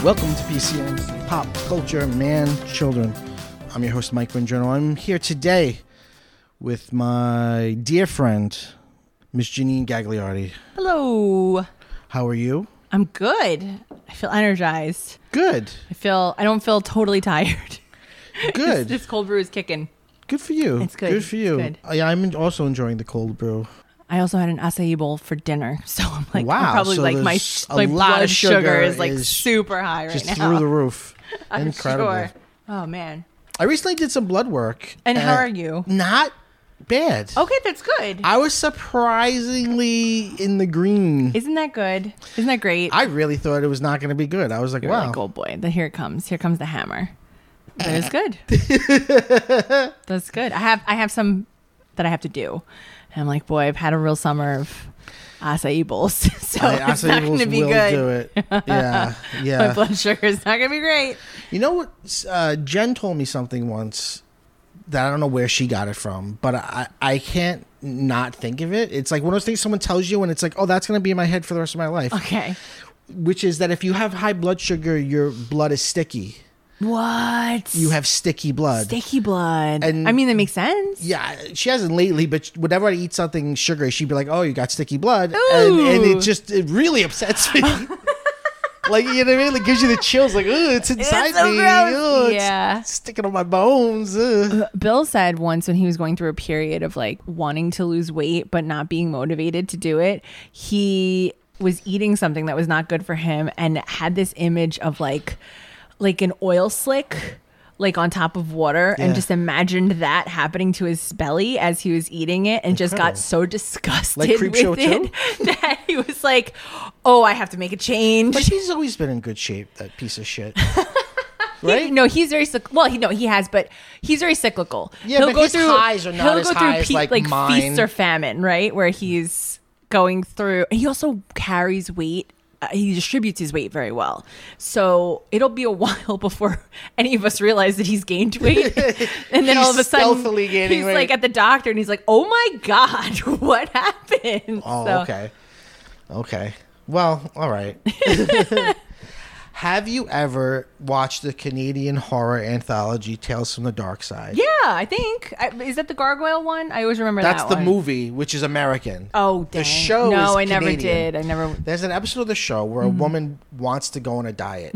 Welcome to PCM's Pop Culture Man Children. I'm your host, Mike Bongiorno. I'm here today with my dear friend, Miss Janine Gagliardi. Hello. How are you? I'm good. I feel energized. Good. I don't feel totally tired. Good. This cold brew is kicking. Good for you. It's good. Good for you. It's good. Yeah, I'm also enjoying the cold brew. I also had an acai bowl for dinner, so I'm like, Wow, I'm probably so like my there's a lot blood of sugar sugar is like is super high right Just now. through the roof. I'm Incredible. sure. Oh man. I recently did some blood work. And how are you? Not bad. Okay, that's good. I was surprisingly in the green. Isn't that good? Isn't that great? I really thought it was not going to be good. I was like, You're wow. like, oh boy, here it comes. Here comes the hammer. But it's good. That's good. I have some that I have to do. And I'm like, boy, I've had a real summer of acai bowls, so it's not going to be good. Do it. Yeah, My yeah. blood sugar is not going to be great. You know what? Jen told me something once that I don't know where she got it from, but I can't not think of it. It's like one of those things someone tells you and it's like, oh, that's going to be in my head for the rest of my life. Okay. Which is that if you have high blood sugar, your blood is sticky. What? You have sticky blood. Sticky blood. And- I mean, that makes sense. Yeah, she hasn't lately, but whenever I eat something sugary, she'd be like, "Oh, you got sticky blood," and it really upsets me. Like, you know what I mean? It gives you the chills. Like, oh, it's inside so me. gross. Oh, Yeah. it's sticking on my bones. Ugh. Bill said once when he was going through a period of like wanting to lose weight but not being motivated to do it, he was eating something that was not good for him and had this image of like an oil slick like on top of water, and just imagined that happening to his belly as he was eating it, and just got so disgusted Like Creepshow with it that he was like, oh, I have to make a change. But he's always been in good shape, that piece of shit. Right? No, he's very he has, but he's very cyclical. Yeah, but his highs are not as high as, like, mine. Feast or famine, right? Where he's going through. He also carries weight. He distributes his weight very well. So it'll be a while before any of us realize that he's gained weight. And then He's all of a sudden, stealthily gaining he's weight. like at the doctor and he's like, oh my God, what happened? Oh, So- okay. Okay. Well, all right. Have you ever watched the Canadian horror anthology Tales from the Dark Side? Yeah, I think. Is that the gargoyle one? I always remember That's that the one. movie, which is American. Oh, dang. The show No, is I never Canadian. did. I never. There's an episode of the show where Mm-hmm. a woman wants to go on a diet.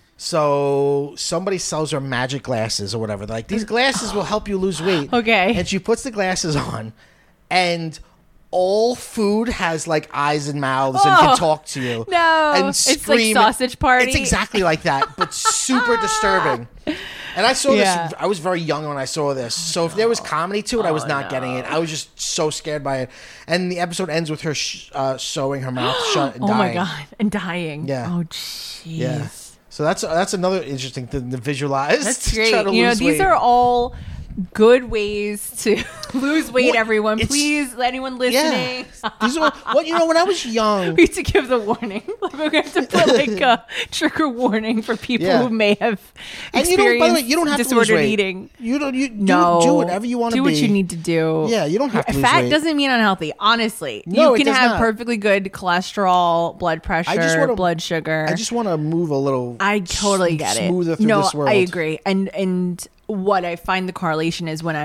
So somebody sells her magic glasses or whatever. They're like, these glasses will help you lose weight. Okay. And she puts the glasses on, and all food has like eyes and mouths and can talk to you. No, and it's like scream. Sausage Party. It's exactly like that, but super disturbing. And I saw Yeah. this. I was very young when I saw this, so if there was comedy to it, I was not getting it. I was just so scared by it. And the episode ends with her sewing her mouth shut and Oh dying. my God, and dying. Yeah. Oh jeez. Yeah. So that's another interesting thing to visualize. That's to try great. to You know, lose these weight. are all good ways to lose weight. Well, everyone, it's- please, anyone listening. These are when I was young. We need to give the warning. Like, we're going to have to put like a trigger warning for people Yeah. who may have And experienced by the way, you don't have to lose disordered weight. eating. You don't. You No, do whatever you want to be. Do what you need to do. Yeah, you don't have to lose Fat weight. doesn't mean unhealthy. Honestly, No, you it can does have not. perfectly good cholesterol, blood pressure, blood sugar. I just want to move a little. I totally get it. Smoother through no, this world. I agree. And what I find the correlation is when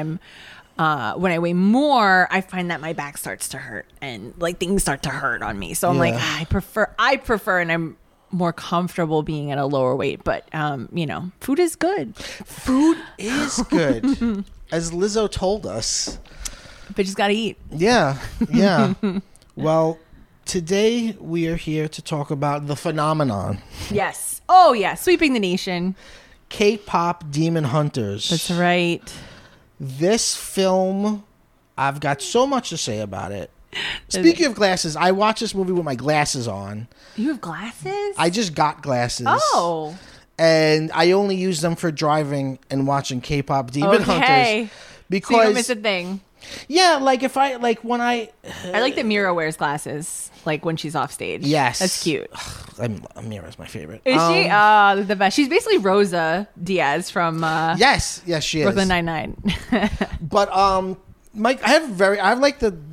I weigh more, I find that my back starts to hurt and like things start to hurt on me. So I'm like, Yeah. I prefer, and I'm more comfortable being at a lower weight. But food is good. Food is good, as Lizzo told us. But you just gotta eat. Yeah, yeah. Well, today we are here to talk about the phenomenon. Yes. Oh yeah, sweeping the nation. K-pop Demon Hunters. That's right. This film, I've got so much to say about it. Speaking of glasses, I watched this movie with my glasses on. You have glasses? I just got glasses. Oh. And I only use them for driving and watching K-pop Demon Hunters. So you Because don't miss a thing. yeah, like if I like when I like that Mira wears glasses, like when she's off stage. Yes. That's cute. Mira's my favorite. Is she? The best. She's basically Rosa Diaz from Yes, she is. Brooklyn Nine-Nine. But Mike, I have like the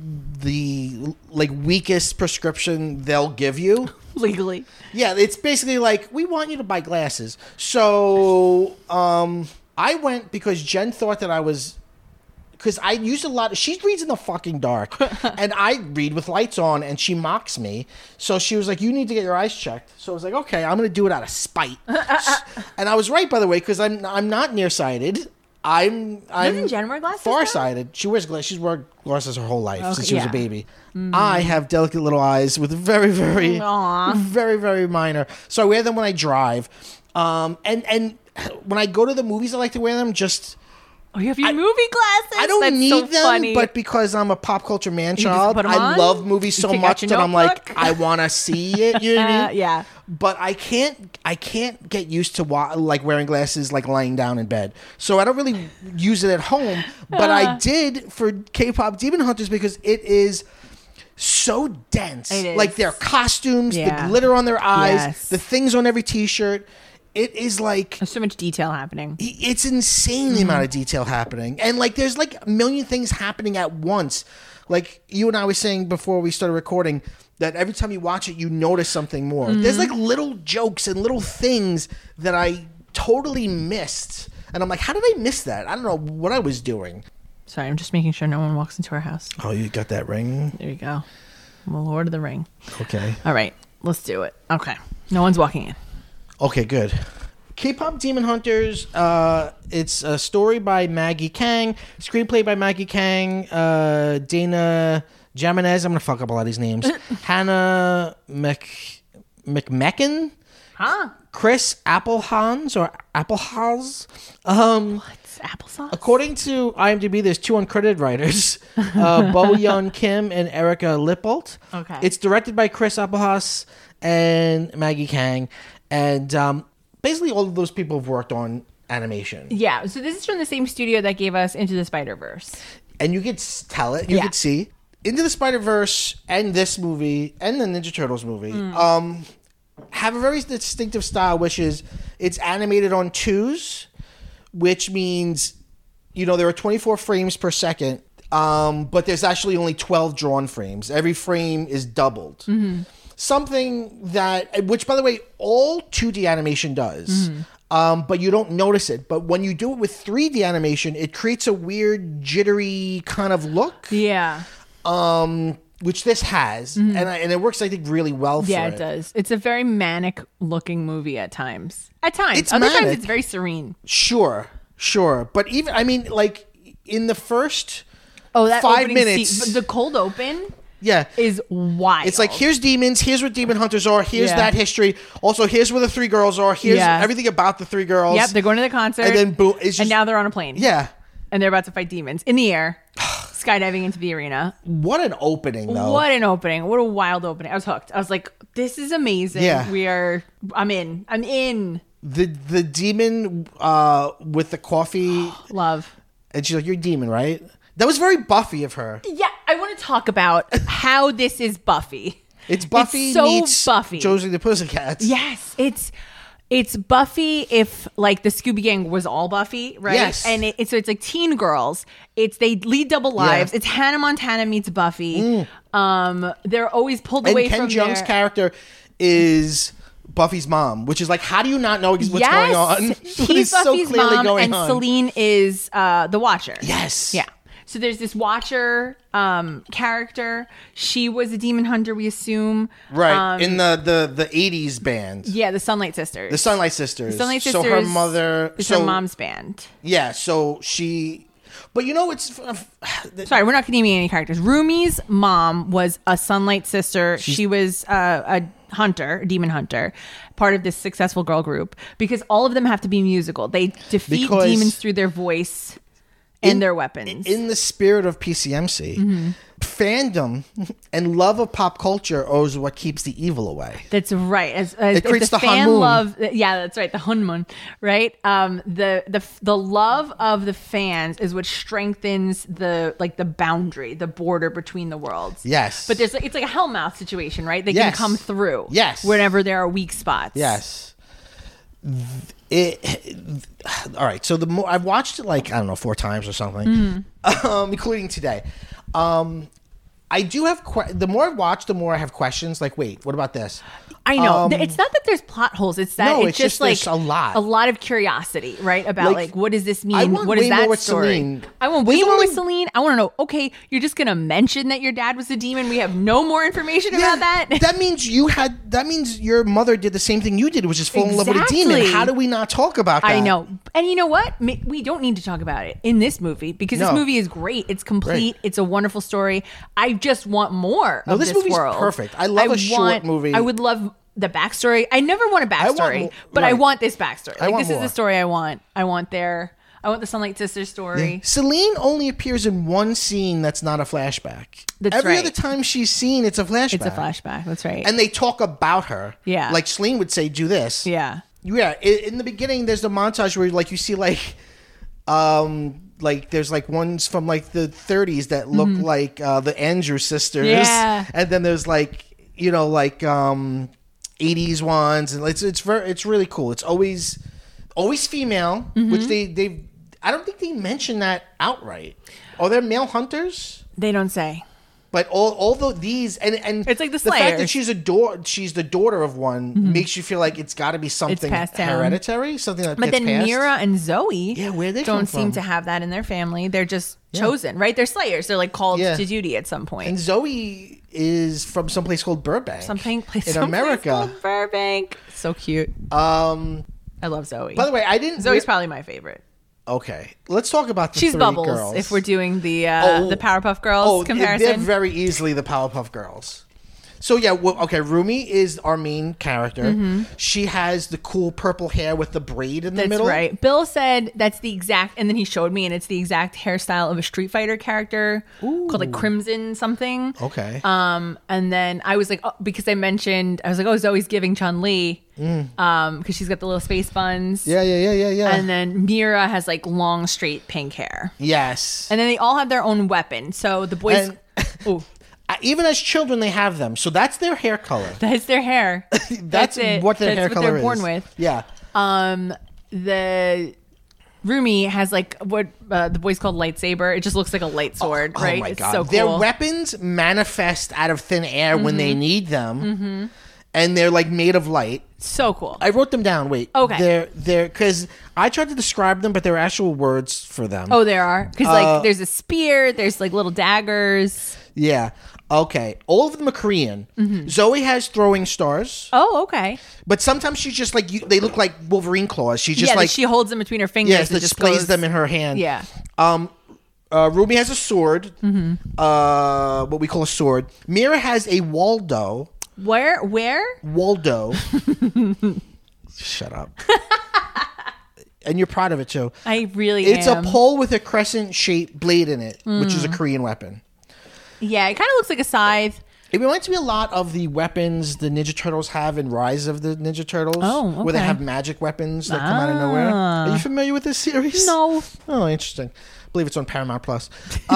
the like weakest prescription they'll give you. Legally. Yeah, it's basically like, we want you to buy glasses. So I went because Jen thought that I was, because I use a lot. She reads in the fucking dark, and I read with lights on, and she mocks me. So she was like, "You need to get your eyes checked." So I was like, "Okay, I'm going to do it out of spite." And I was right, by the way, because I'm not nearsighted. Doesn't Jen wear glasses? Farsighted. She wears glasses. She's worn glasses her whole life since she was a baby. Mm-hmm. I have delicate little eyes with very, very, very, very minor. So I wear them when I drive, and when I go to the movies, I like to wear them just. Oh, you have your movie glasses? I don't That's need so them, funny. but because I'm a pop culture man just child, put 'em I on? love movies You so take out much your that I'm like, notebook? I want to see it. You know what I mean? Yeah. But I can't get used to like wearing glasses, like lying down in bed. So I don't really use it at home. But I did for K-pop Demon Hunters because it is so dense. It is. Like their costumes, Yeah. the glitter on their eyes, Yes. the things on every T-shirt. It is like, There's so much detail happening. it's insane the amount of detail happening. And like there's like a million things happening at once. Like you and I were saying before we started recording that every time you watch it you notice something more. There's like little jokes and little things that I totally missed. And I'm like, how did I miss that? I don't know what I was doing. Sorry, I'm just making sure no one walks into our house. Oh, you got that ring? There you go. I'm a Lord of the Ring. Okay. All right, let's do it. Okay. No one's walking in. Okay, good. K-pop Demon Hunters. It's a story by Maggie Kang, screenplay by Maggie Kang, Dana Jimenez. I'm gonna fuck up a lot of these names. Hannah McMecken, Chris Applehans or Applehaz. What's applesauce? According to IMDb, there's 2 uncredited writers, Bo Yun Kim and Erica Lippolt. Okay. It's directed by Chris Applehas and Maggie Kang. And basically all of those people have worked on animation. Yeah, so this is from the same studio that gave us Into the Spider-Verse. And you could tell it. You could see. Into the Spider-Verse and this movie and the Ninja Turtles movie have a very distinctive style, which is it's animated on 2s, which means, you know, there are 24 frames per second, but there's actually only 12 drawn frames. Every frame is doubled. Mm-hmm. Something that, which by the way, all 2D animation does, but you don't notice it. But when you do it with 3D animation, it creates a weird, jittery kind of look. Yeah. Which this has, and it works, I think, really well for it. Yeah, it does. It's a very manic-looking movie at times. At times. It's Other times, manic. it's very serene. Sure. But even, I mean, like, in the first that 5 opening minutes... scene, the cold open Yeah. is wild. It's like, here's demons, here's what demon hunters are, here's Yeah. that history. Also, here's where the 3 girls are, here's everything about the 3 girls. Yep, they're going to the concert. And then boom. It's just, and now they're on a plane. Yeah. And they're about to fight demons in the air, skydiving into the arena. What an opening, though. What an opening. What a wild opening. I was hooked. I was like, this is amazing. Yeah. I'm in. The demon with the coffee. Love. And she's like, you're a demon, right? That was very Buffy of her. Yeah, I want to talk about how this is Buffy. It's Buffy It's so meets Buffy. Josie the Pussycats. Yes, it's Buffy if like the Scooby Gang was all Buffy, right? Yes. And it's like teen girls. They lead double lives. Yeah. It's Hannah Montana meets Buffy. They're always pulled away And Ken from Jeong's their... character is Buffy's mom, which is like, how do you not know what's going on? What He's is so Buffy's clearly mom, going and on. Celine is the Watcher. Yes. Yeah. So there's this Watcher character. She was a demon hunter, we assume. Right. In the 80s band. Yeah, the Sunlight Sisters. The Sunlight Sisters. The Sunlight So Sisters her mother... is her mom's band. Yeah, so she... But you know, it's... Sorry, we're not naming any characters. Rumi's mom was a Sunlight Sister. She was a hunter, a demon hunter, part of this successful girl group. Because all of them have to be musical. They defeat demons through their voice and their weapons. In the spirit of PCMC, fandom and love of pop culture is what keeps the evil away. That's right. It creates the fan Hanmoon. love. Yeah, that's right. The Hanmoon, right? The love of the fans is what strengthens the boundary, the border between the worlds. Yes. But it's like a Hellmouth situation, right? They can Yes. come through. Yes. Whenever there are weak spots. Yes. All right. So I've watched it like, I don't know, 4 times or something, including today. I do have the more I watch, the more I have questions. Like, wait, what about this? I know. It's not that there's plot holes. It's that No, it's just like there's a lot. of curiosity, right? About like what does this mean? I want What is way that more with story? Celine. I want way There's more with only- Celine. I want to know. Okay, you're just gonna mention that your dad was a demon. We have no more information about that. That means That means your mother did the same thing you did, which is fall in love with a demon. Exactly. How do we not talk about that? I know. And you know what? We don't need to talk about it in this movie because this No. movie is great. It's complete. Right. It's a wonderful story. I just want more of this this movie's world. perfect. I love a short movie. I would love the backstory. I never want a backstory, but I right. want this backstory. Like, want this is more. the story I want. I want the Sunlight Sisters story. Celine only appears in one scene that's not a flashback. That's Every right. other time she's seen, it's a flashback. It's a flashback. That's right. And they talk about her. Yeah. Like Celine would say, do this. yeah. Yeah. In the beginning, there's the montage where like you see like there's like ones from like the 30s that look like the Andrews sisters. Yeah. And then there's like, you know, like 80s ones, and it's really cool. It's always female, which they I don't think they mention that outright. Are there male hunters? They don't say. But all these and It's like the fact that Slayers. she's the daughter of one makes you feel like it's got to be something passed down. hereditary, something that But gets then passed. Mira and Zoe Yeah, where they don't come seem from? to have that in their family. They're just chosen, right? They're Slayers. They're like called Yeah. to duty at some point. And Zoe is from someplace called Burbank, Someplace in America. called Burbank. So cute. Um, I love Zoe. by the way, I didn't. Zoe's probably my favorite. Okay, let's talk about the She's three Bubbles. girls. If we're doing the Powerpuff Girls they're comparison. very easily the Powerpuff Girls. So yeah, okay. Rumi is our main character. She has the cool purple hair with the braid in the That's middle. right. Bill said that's the exact, and then he showed me, and it's the exact hairstyle of a Street Fighter character called like Crimson something. Okay. And then I was like, oh, because I was like, oh, Zoe's giving Chun-Li, because she's got the little space buns. Yeah. And then Mira has like long, straight pink hair. Yes. And then they all have their own weapon. So the boys, And- even as children, they have them. So that's their hair color. that's their hair. That's it. what their hair That's color they're born is. with. Yeah. The Rumi has like what the boys called lightsaber. It just looks like a light sword, right? Oh my It's god. so cool. Their weapons manifest out of thin air when they need them. And they're like made of light. So cool. I wrote them down. Wait. Okay. They're because I tried to describe them, but there are actual words for them. Oh, there are. Because like there's a spear, there's like little daggers. Yeah. Okay. All of them are Korean. Zoe has throwing stars, Oh, okay. but sometimes she's just like they look like Wolverine claws. She's just Yeah, like she holds them between her fingers. yes, and that just displays goes- them in her hand. Yeah. Ruby has a sword. What we call a sword. Mira has a Waldo. Where? Waldo. Shut up. And you're proud of it, Joe. I really It's am. a pole with a crescent-shaped blade in it, which is a Korean weapon. Yeah, it kind of looks like a scythe. It reminds me a lot of the weapons the Ninja Turtles have in Rise of the Ninja Turtles. Oh, Where they okay. have magic weapons that come out of nowhere. Are you familiar with this series? No. Oh, interesting. I believe it's on Paramount Plus.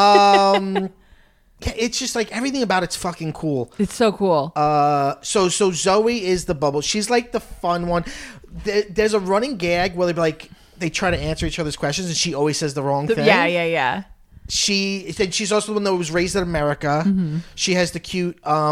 Yeah, it's just like everything about it's fucking cool. It's so cool. So Zoe is the bubble. She's like the fun one. There's a running gag where they try to answer each other's questions, and she always says the wrong thing. Yeah. She's also the one that was raised in America. She has the cute.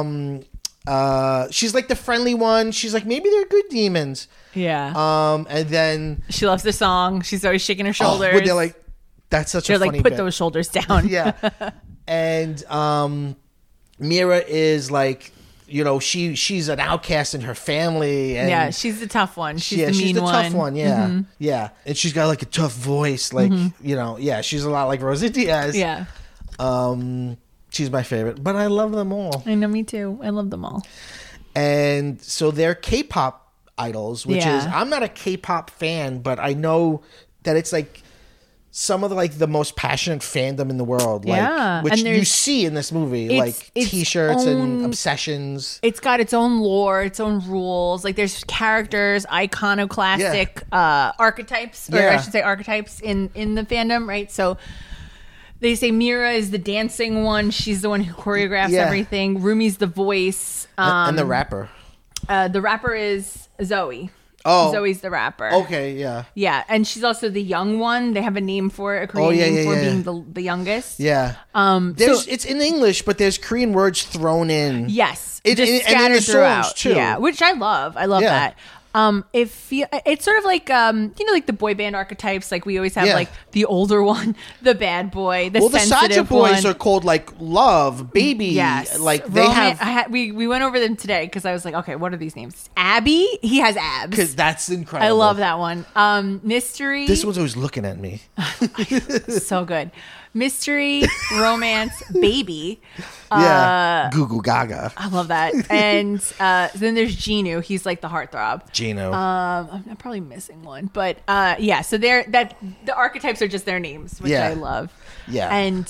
She's like the friendly one. She's like, maybe they're good demons. Yeah. And then She loves the song. She's always shaking her shoulders. when they're like, that's such They're a funny like, put bit. those shoulders down. Yeah. And Mira is like, you know, she's an outcast in her family. And Yeah, she's the tough one. She's the mean one. tough one. Yeah. Yeah. And she's got like a tough voice. Like, you know, yeah, she's a lot like Rosa Diaz. Yeah. She's my favorite, but I love them all. I know, me too. I love them all. And so they're K-pop idols, which Yeah. is, I'm not a K-pop fan, but I know that it's like some of the most passionate fandom in the world. Like, Yeah, which and you there's- see in this movie, it's like its t-shirts and own- obsessions. It's got its own lore, its own rules. Like there's characters, iconoclastic archetypes, or I Yeah. should say archetypes in the fandom, right? So they say Mira is the dancing one. She's the one who choreographs Yeah. everything. Rumi's the voice. And the rapper. The rapper is Zoe. Oh. Zoe's the rapper. Okay, yeah. Yeah, and she's also the young one. They have a name for it, a Korean name for being the youngest. Yeah. It's in English, but there's Korean words thrown in. Yes. Just scattered and in the throughout. songs too. Yeah, which I love. I love that. It's sort of like like the boy band archetypes. Like we always have like the older one, the bad boy, the sensitive Sacha boys one. are called like love, baby. Yes, like they we went over them today because I was like, okay, what are these names? Abby, he has abs. Because that's incredible. I love that one. Mystery. This one's always looking at me. So good. Mystery, romance, baby. Goo Goo Gaga. I love that. And then there's Genu. He's like the heartthrob. Geno. I'm probably missing one, but so the archetypes are just their names, which I love. Yeah. And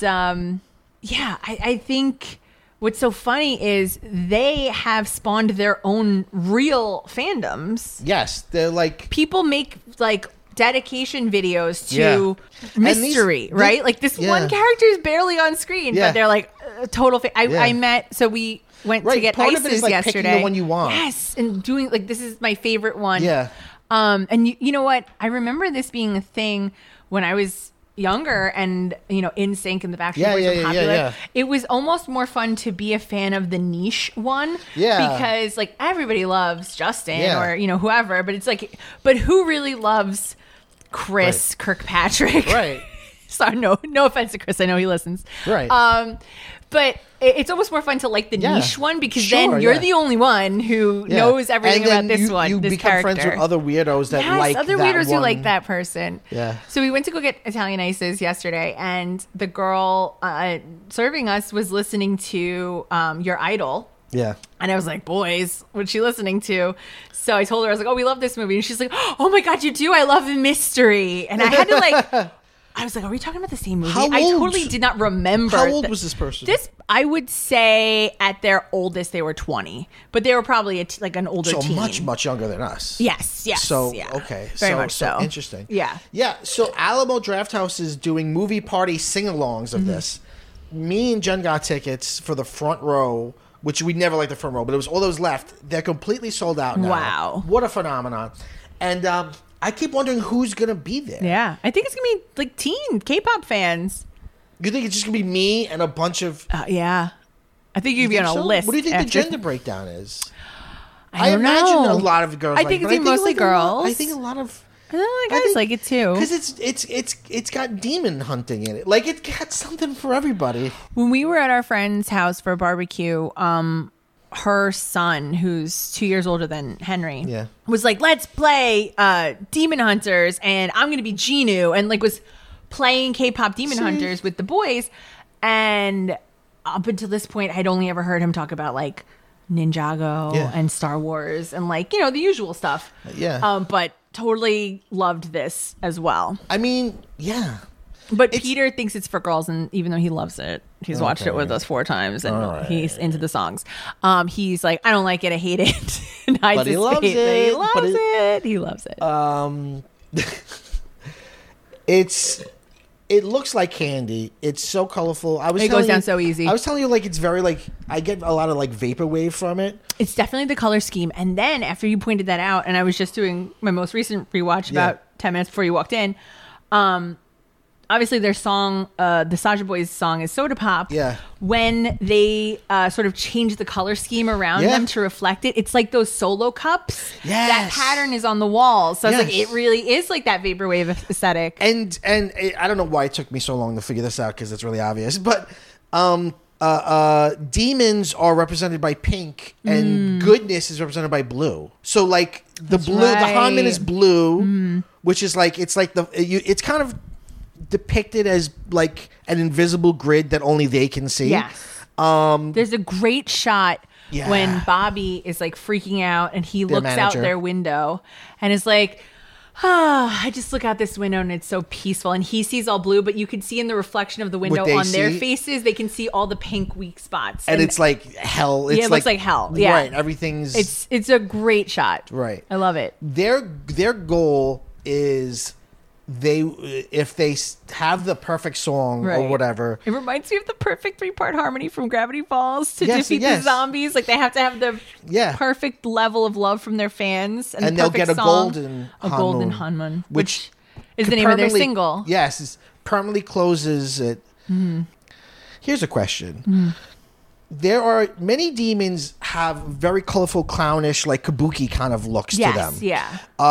I think what's so funny is they have spawned their own real fandoms. Yes, they're like people make like dedication videos to Mystery, right? Like this one character is barely on screen, but they're like total I met, so we went to get part ices of it is like yesterday. picking the one you want. Yes, and doing like this is my favorite one. Yeah. And you know what? I remember this being a thing when I was younger, and In Sync and the Backstreet Boys were popular. Yeah. It was almost more fun to be a fan of the niche one, because like everybody loves Justin or whoever, but it's like, but who really loves Chris Kirkpatrick? Right. Sorry, no offense to Chris. I know he listens. Right. But it's almost more fun to like the niche one, because then you're the only one who knows everything about this one. You this become character. friends with other weirdos that like other that weirdos one. who like that person. Yeah. So we went to go get Italian ices yesterday, and the girl serving us was listening to Your Idol. Yeah. And I was like, boys, what's she listening to? So I told her, I was like, oh, we love this movie. And she's like, oh my God, you do? I love Mystery. And I had to like, I was like, are we talking about the same movie? I totally did not remember. How old was this person? I would say at their oldest, they were 20. But they were probably like an older teen. So much younger than us. Yes. So, yeah. okay. Very much so. Interesting. Yeah. Yeah. So Alamo Drafthouse is doing movie party sing-alongs of this. Me and Jen got tickets for the front row, which we never liked the front row, but it was all those left. They're completely sold out now. Wow. What a phenomenon. And I keep wondering who's going to be there. Yeah. I think it's going to be like teen K-pop fans. You think it's just going to be me and a bunch of... yeah. I think you'd be on a list. What do you think the gender breakdown is? I don't imagine know. a lot of girls I think it's mostly girls. I think a lot of... guys like it too. Because it's got demon hunting in it. Like, it got something for everybody. When we were at our friend's house for a barbecue, her son, who's 2 years older than Henry, was like, let's play Demon Hunters, and I'm going to be Genu, and like was playing K-pop Demon Hunters with the boys. And up until this point, I'd only ever heard him talk about like Ninjago and Star Wars and like, the usual stuff. But totally loved this as well. I mean, yeah. But Peter thinks it's for girls, and even though he loves it, he's watched it with us 4 times, and he's into the songs. He's like, I don't like it, I hate it. But he loves it. He loves it. It looks like candy. It's so colorful. It goes down so easy. I was telling you, like, it's very, like, I get a lot of, like, vaporwave from it. It's definitely the color scheme. And then after you pointed that out, and I was just doing my most recent rewatch about 10 minutes before you walked in, obviously their song, the Sacha Boys song is Soda Pop. Yeah. When they sort of change the color scheme around them to reflect it, it's like those solo cups. Yes. That pattern is on the wall. So it's like, it really is like that vaporwave aesthetic. And I don't know why it took me so long to figure this out, because it's really obvious. But demons are represented by pink, and goodness is represented by blue. So like the blue, the Hanmin is blue, which is like, it's like it's kind of depicted as like an invisible grid that only they can see. Yes. There's a great shot when Bobby is like freaking out, and he looks out their window and is like, I just look out this window and it's so peaceful. And he sees all blue, but you can see in the reflection of the window on their faces, they can see all the pink weak spots. And it's like hell. It's it looks like hell. Yeah. Right. Everything's... It's a great shot. Right. I love it. Their goal is if they have the perfect song or Right. whatever. It reminds me of the perfect 3-part harmony from Gravity Falls to Yes, defeat yes. the zombies. Like they have to have the Yeah. perfect level of love from their fans, And the they'll perfect get a song, golden a Hanmun, golden Hanmun, which is could the name of their permanently- single. Yes, it permanently closes it. Here's a question. There are many demons have very colorful, clownish, like kabuki kind of looks to them. Yes, yeah.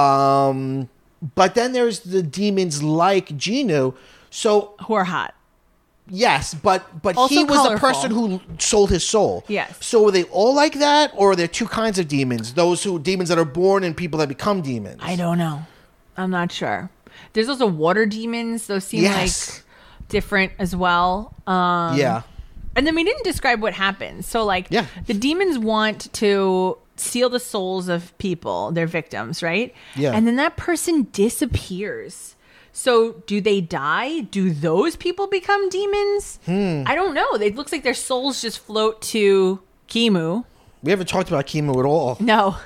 But then there's the demons like Genu. So Who are hot. yes, but Also he was the colorful. person who sold his soul. Yes. So are they all like that, or are there two kinds of demons? Demons that are born and people that become demons. I don't know. I'm not sure. There's also water demons. Those seem Yes. like different as well. Yeah. And then we didn't describe what happens. So, like, Yeah. the demons want to steal the souls of people, their victims, right? Yeah. And then that person disappears. So, do they die? Do those people become demons? I don't know. It looks like their souls just float to Kimu. We haven't talked about Kimu at all. No.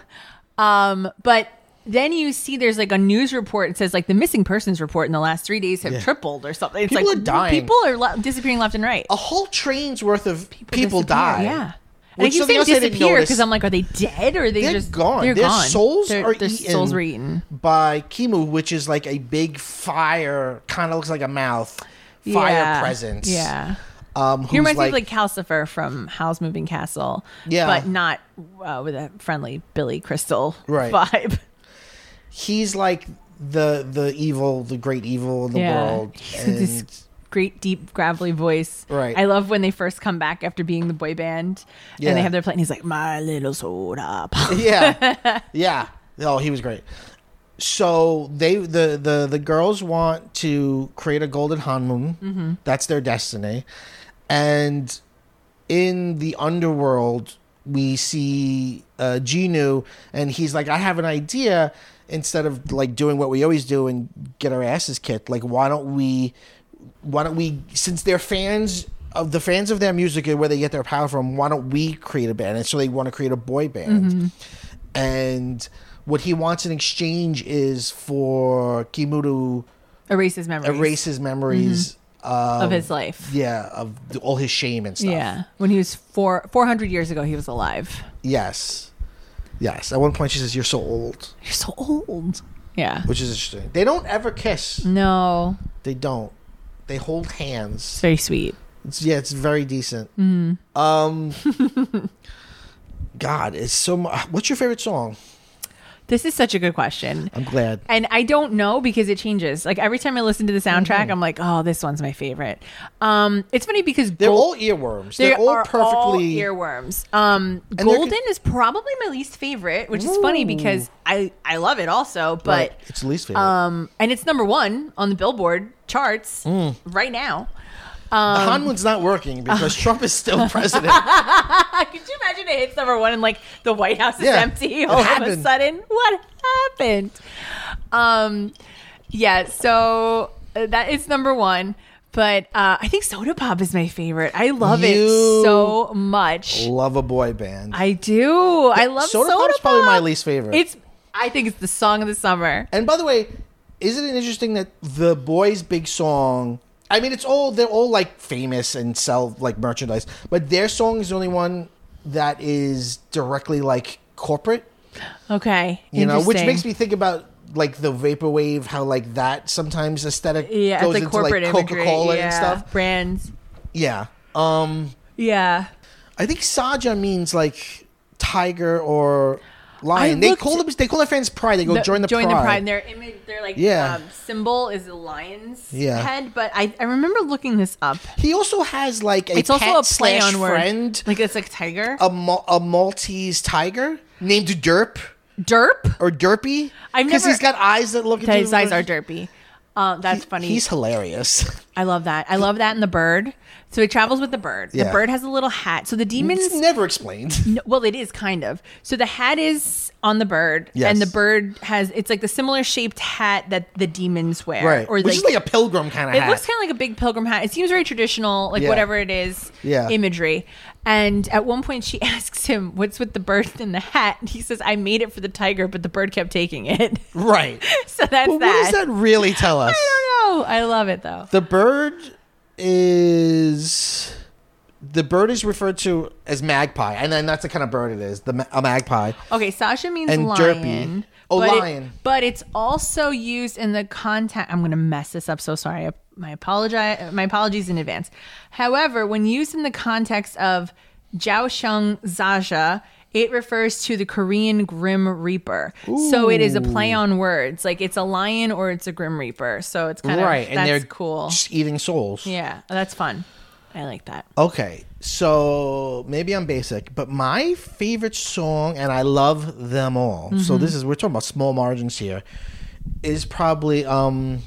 But then you see there's like a news report. It says like the missing persons report in the last 3 days have Yeah. tripled or something. It's People like are dying. People are disappearing left and right. A whole train's worth of people disappear, die. Yeah. And I Which keep something saying else I didn't disappear notice. because I'm like, are they dead or are they They're just gone. They're Their gone. souls Their are souls were eaten eaten. by Kimu, which is like a big fire, kind of looks like a mouth, fire Yeah. presence. Yeah. Who's He reminds me of like Calcifer from Howl's Moving Castle. Yeah. But not with a friendly Billy Crystal Right. vibe. he's like the evil, the great evil in the world. He's got this great, deep, gravelly voice. Right. I love when they first come back after being the boy band Yeah. and they have their play and he's like, my little soda pop. yeah, yeah. Oh, he was great. So the girls want to create a golden Hanmun. Mm-hmm. That's their destiny. And in the underworld, we see Genu, and he's like, I have an idea. Instead of like doing what we always do and get our asses kicked, like why don't we, since they're fans of their music and where they get their power from, why don't we create a band? And so they want to create a boy band. And what he wants in exchange is for Kimu to Erase his memories. of his life. Yeah, of all his shame and stuff. Yeah. When he was 400 years ago, he was alive. Yes. At one point, she says, "You're so old," You're so old. Yeah. which is interesting. They don't ever kiss. No. They don't. They hold It's hands. very sweet. It's very decent. God, it's so. What's your favorite song? This is such a good question. I'm glad. And I don't know because it changes. Like every time I listen to the soundtrack, I'm like, oh, this one's my favorite. It's funny because They're all earworms. They're all are perfectly all earworms. they're Golden is probably my least favorite, which is funny because I love it also, but Right. It's the least favorite. and it's number 1 on the Billboard charts right now. the Hanmun's not working because Trump is still president. Could you imagine it hits number 1 and like the White House is Yeah, empty it all of a happened. sudden? What happened? Yeah, so that is number 1. But I think Soda Pop is my favorite. I love it You so much. Love a boy band. I do. I love Soda Soda Pop's probably my Pop. least favorite. I think it's the song of the summer. And by the way, isn't it interesting that the boys' big song? I mean, they're all like famous and sell like merchandise, but their song is the only one that is directly like corporate. Okay, You know, which interesting. makes me think about like the vaporwave, how like that sometimes aesthetic yeah, goes it's like into corporate like imagery, Coca-Cola yeah, and stuff. brands. Yeah. Yeah, I think Saja means like tiger or lion. I They looked- call their fans pride. They go join the pride. And their image, their like Yeah. symbol is a lion's Yeah. head. But I remember looking this up. He also has like a It's also pet a play slash on word. friend, Like it's like a tiger. a Maltese tiger named Derp Derp. or Derpy. I've Because never- he's got eyes that look into His eyes the- are derpy. That's funny. He's hilarious. I love that. I love that in the bird. So he travels with the bird. The Yeah. bird has a little hat. So the demons. It's never explained. No, well, it is kind of. So the hat is on the bird, Yes. and the bird it's like the similar shaped hat that the demons wear, Right. Or Which is like a pilgrim kind of it hat. looks kind of like a big pilgrim hat. It seems very traditional, like Yeah. whatever it is, Yeah. imagery. And at one point she asks him, what's with the bird in the hat? And he says, I made it for the tiger, but the bird kept taking it. Right. So that's Well, that. what does that really tell us? I don't know. I love it though. The bird is referred to as magpie, and then that's the kind of bird it is, a magpie. Okay, Sasha means And lion. derpy. Oh, lion. But it's also used in the context. I'm going to mess this up. So sorry. My apologies in advance. However, when used in the context of Jiaosheng Zaja, it refers to the Korean Grim Reaper. Ooh. So it is a play on words. Like it's a lion or it's a Grim Reaper. So it's kind of right, and that's they're cool. Just eating souls. Yeah, that's fun. I like that. Okay, so maybe I'm basic, but my favorite song, and I love them all. So we're talking about small margins here, is probably the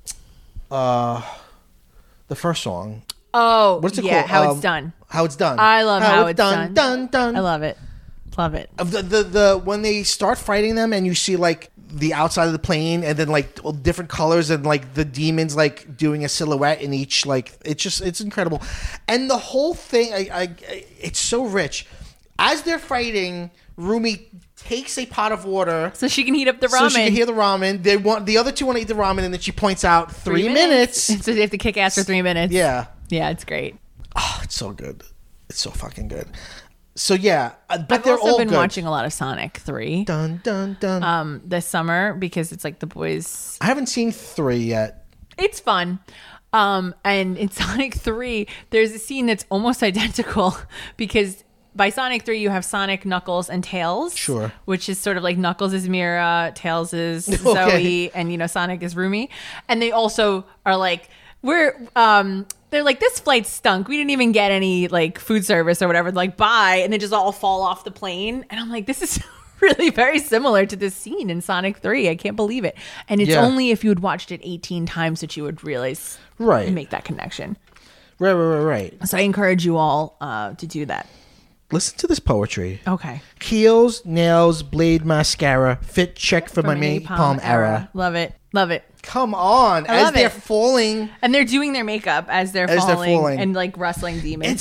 first song. Oh, what's it yeah, called? How It's Done. How It's Done. I love How It's Done. Done. I love it. Love it. The when they start fighting them and you see like the outside of the plane and then like different colors and like the demons like doing a silhouette in each, like it's incredible. And the whole thing, it's so rich. As they're fighting, Rumi takes a pot of water so she can heat up the ramen. So she can heat the ramen. The other two want to eat the ramen, and then she points out 3 minutes. So they have to kick ass for 3 minutes. Yeah. Yeah, it's great. Oh, it's so good. It's so fucking good. So yeah, but I've they're also all been good. watching a lot of Sonic 3. Dun dun dun. This summer because it's like the boys. I haven't seen 3 yet. It's fun. And in Sonic 3, there's a scene that's almost identical because by Sonic 3 you have Sonic, Knuckles, and Tails. Sure. Which is sort of like Knuckles is Mira, Tails is Zoe, and Sonic is Rumi. And they also are like, they're like, this flight stunk. We didn't even get any like food service or whatever. Like, bye. And they just all fall off the plane. And I'm like, this is really very similar to this scene in Sonic 3. I can't believe it. And it's only if you had watched it 18 times that you would realize and make that connection. Right. So I encourage you all to do that. Listen to this poetry. Okay. Heels, nails, blade, mascara, fit check for my napalm era. Love it. Love it. Come on. As they're falling. And they're doing their makeup as they're falling and like wrestling demons.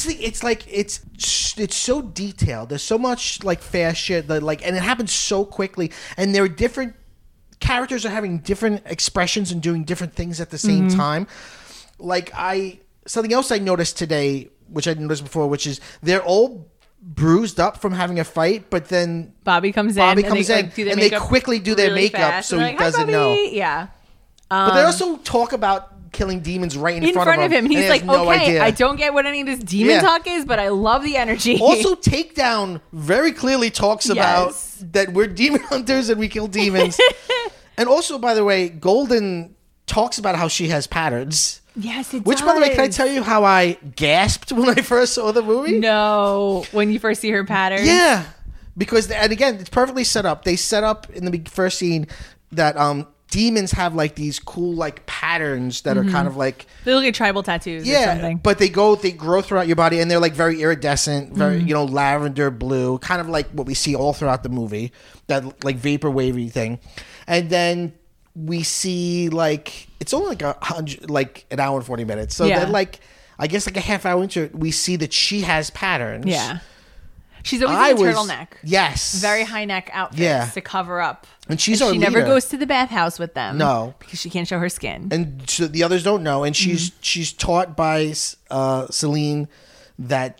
It's so detailed. There's so much like fast shit that like, and it happens so quickly. And there are different characters are having different expressions and doing different things at the same time. Like something else I noticed today, which I didn't notice before, which is they're all bruised up from having a fight, but then Bobby comes in and they quickly do their really makeup fast. so They're he like, doesn't "Hi, know. Bobby." Yeah. But they also talk about killing demons right in front of him. And he's he like, has no okay, idea. I don't get what any of this demon talk is, but I love the energy. Also, Takedown very clearly talks about that we're demon hunters and we kill demons. And also, by the way, Golden talks about how she has patterns. Yes, it Which, does. by the way, can I tell you how I gasped when I first saw the movie? No, when you first see her pattern. Yeah. Because, and again, it's perfectly set up. They set up in the first scene that demons have like these cool like patterns that are kind of like, they look like tribal tattoos or something. But they grow throughout your body, and they're like very iridescent, very lavender blue, kind of like what we see all throughout the movie, that like vapor wavy thing. And then we see like it's only like an hour and 40 minutes, so then like I guess like a half hour into it, we see that she has patterns. Yeah. She's always in a turtleneck. Yes. Very high neck outfits to cover up. And she never goes to the bathhouse with them. No. Because she can't show her skin. And so the others don't know. And she's taught by Celine that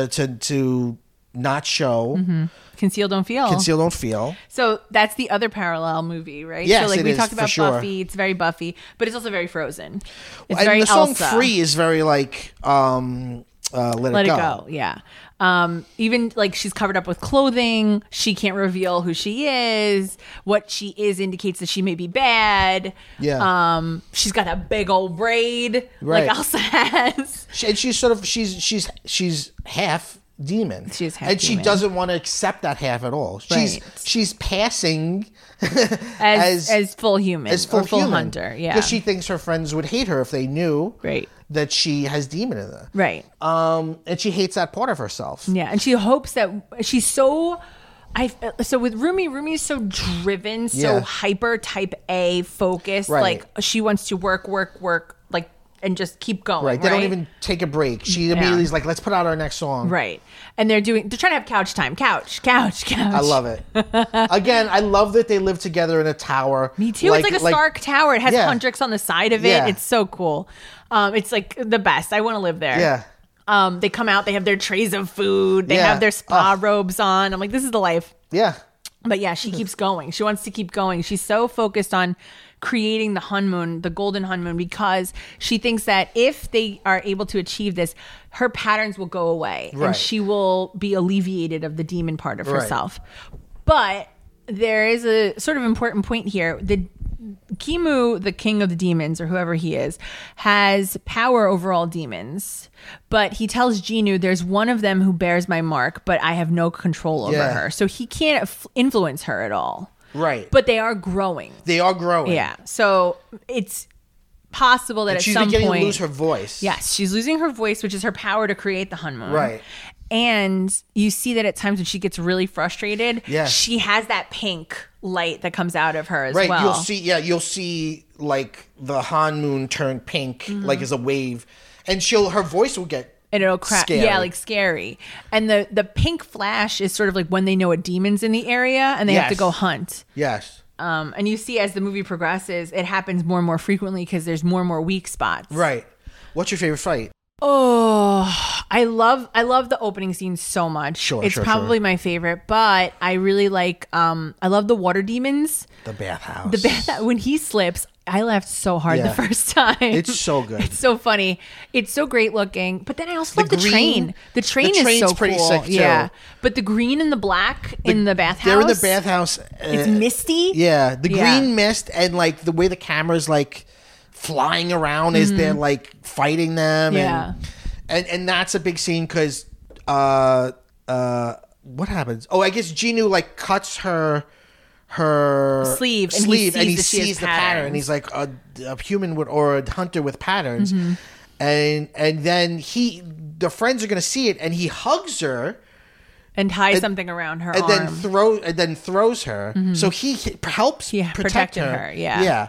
to not show. Conceal, don't feel. Conceal, don't feel. So that's the other parallel movie, right? Yes, so like it we is, talked about for Buffy. sure. It's very Buffy, but it's also very Frozen. It's And very the song Elsa. Free is very like Let It Go. Yeah. Even like she's covered up with clothing. She can't reveal who she is. What she is indicates that she may be bad. Yeah. She's got a big old braid Right. like Elsa has. And she's sort of she's half demon. She's half and she demon. doesn't want to accept that half at all. She's passing as full human, as full human. hunter. Yeah. Because she thinks her friends would hate her if they knew Right. that she has demon in her. Right. And she hates that part of herself. Yeah, and she hopes that she's so. So with Rumi's so driven, so hyper type A focused. Right. Like she wants to work, like and just keep going. Right. They don't even take a break. She immediately is like, let's put out our next song. Right. And they're trying to have couch time. Couch. I love it. Again, I love that they live together in a tower. Me too. It's like a Stark tower. It has Huntrix on the side of it. Yeah. It's so cool. It's like the best. I want to live there. Yeah. They come out. They have their trays of food. They have their spa robes on. I'm like, this is the life. Yeah. But yeah, she keeps going. She wants to keep going. She's so focused on creating the Hunmoon, the golden Hunmoon, because she thinks that if they are able to achieve this, her patterns will go away and she will be alleviated of the demon part of herself. But there is a sort of important point here. The Kimu, the king of the demons, or whoever he is, has power over all demons. But he tells Jinu, there's one of them who bears my mark, but I have no control over her. So he can't influence her at all. Right. But they are growing. Yeah. So it's possible that at some point... she's beginning to lose her voice. Yes. She's losing her voice, which is her power to create the Hunmoon. Right. And you see that at times when she gets really frustrated, she has that pink light that comes out of her as well. You'll see like the Hunmoon turn pink, like as a wave, and her voice will get and it'll crack. Yeah, like scary. And the pink flash is sort of like when they know a demon's in the area and they have to go hunt. Yes. And you see as the movie progresses, it happens more and more frequently because there's more and more weak spots. Right. What's your favorite fight? Oh, I love the opening scene so much. It's probably my favorite, but I really like I love the water demons. The bathhouse. When he slips, I laughed so hard the first time. It's so good. It's so funny. It's so great looking. But then I also love the train. The train is so pretty cool. Sick too. Yeah. But the green and the black in the bathhouse. They're in the bathhouse. It's misty. Yeah. The green mist and like the way the camera's like flying around as they're like fighting them. Yeah. And that's a big scene because what happens? Oh, I guess Jinu like cuts her sleeve and he sees the pattern. He's like a human or a hunter with patterns. And then the friends are gonna see it and he hugs her and ties something around her arm. Then throws her. So he helps protect her. Yeah.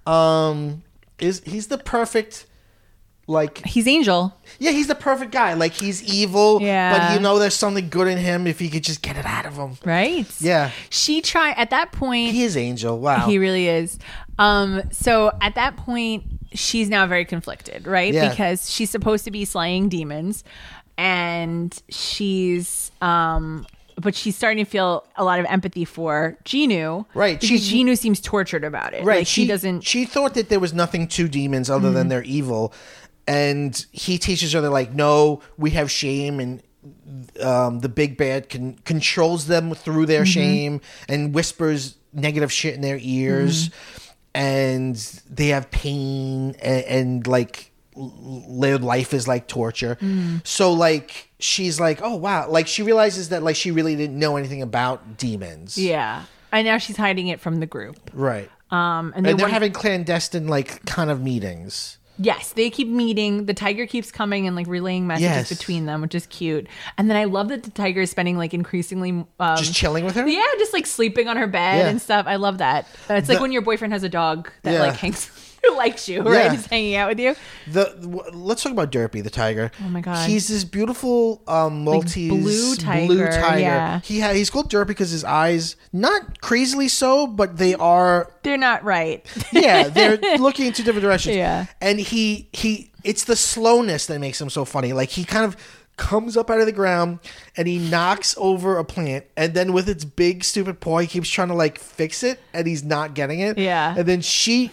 He's the perfect, like... He's Angel. Yeah, he's the perfect guy. Like, he's evil, yeah. but you know there's something good in him if you could just get it out of him. Right? Yeah. She tried... At that point... He is Angel. Wow. He really is. So, at that point, she's now very conflicted, right? Yeah. Because she's supposed to be slaying demons, and she's... but she's starting to feel a lot of empathy for Jinu. Right. Because Jinu seems tortured about it. Right. Like she doesn't... She thought that there was nothing to demons other than they're evil. And he teaches her that, like, no, we have shame, and the big bad controls them through their shame and whispers negative shit in their ears. And they have pain and like... their life is like torture. So like she's like, oh wow, like she realizes that like she really didn't know anything about demons. Yeah. And now she's hiding it from the group. Right. And they're having clandestine like kind of meetings. Yes, they keep meeting. The tiger keeps coming and like relaying messages between them, which is cute. And then I love that the tiger is spending like increasingly just chilling with her. Yeah, just like sleeping on her bed and stuff. I love that. It's like when your boyfriend has a dog that like hangs. Who likes you, right? He's hanging out with you. Let's talk about Derpy the tiger. Oh my god, he's this beautiful Maltese blue tiger. Yeah. He's called Derpy because his eyes, not crazily so, but they're not right. Yeah, they're looking in two different directions. Yeah, and he it's the slowness that makes him so funny. Like he kind of comes up out of the ground and he knocks over a plant, and then with its big stupid paw he keeps trying to like fix it and he's not getting it. Yeah, and then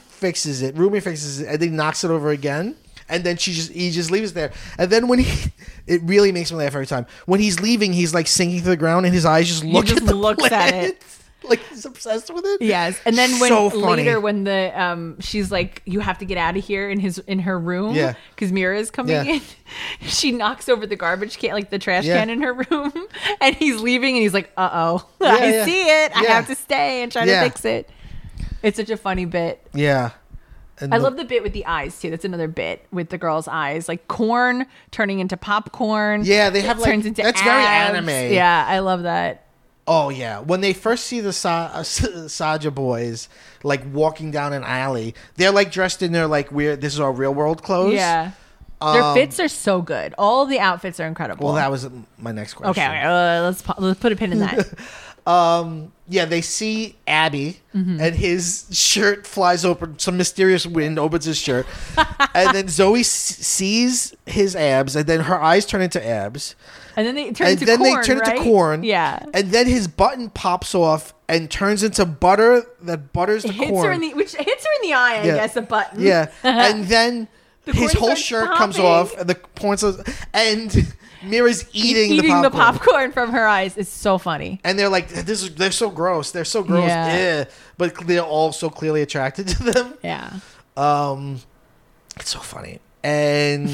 Rumi fixes it and then knocks it over again, and then he just leaves it there. And then when it really makes me laugh every time when he's leaving, he's like sinking to the ground and his eyes just looks at it. Like he's obsessed with it. Yes, and then later when the she's like, you have to get out of here in her room. Yeah, because Mira is coming in. She knocks over the garbage can, like the trash can in her room, and he's leaving, and he's like, I see it. I have to stay and try to fix it. It's such a funny bit. Yeah. And I love the bit with the eyes too. That's another bit with the girl's eyes, like corn turning into popcorn. Yeah, they have turns into that's abs. very anime. Yeah, I love that. Oh yeah, when they first see the Saja boys like walking down an alley, they're like dressed in their like weird. This is our real world clothes. Yeah. Their fits are so good. All the outfits are incredible. Well, that was my next question. Okay, let's put a pin in that. Yeah, they see Abby, and his shirt flies open. Some mysterious wind opens his shirt, and then Zoe sees his abs, and then her eyes turn into abs, and then they turn into corn. Yeah, and then his button pops off and turns into butter that butters the corn, which hits her in the eye. I guess the button. Yeah, and then his whole shirt comes off, and the points and Mira's eating the popcorn from her eyes. It's so funny. And they're like, they're so gross. They're so gross. Yeah. But they're all so clearly attracted to them. Yeah. It's so funny. And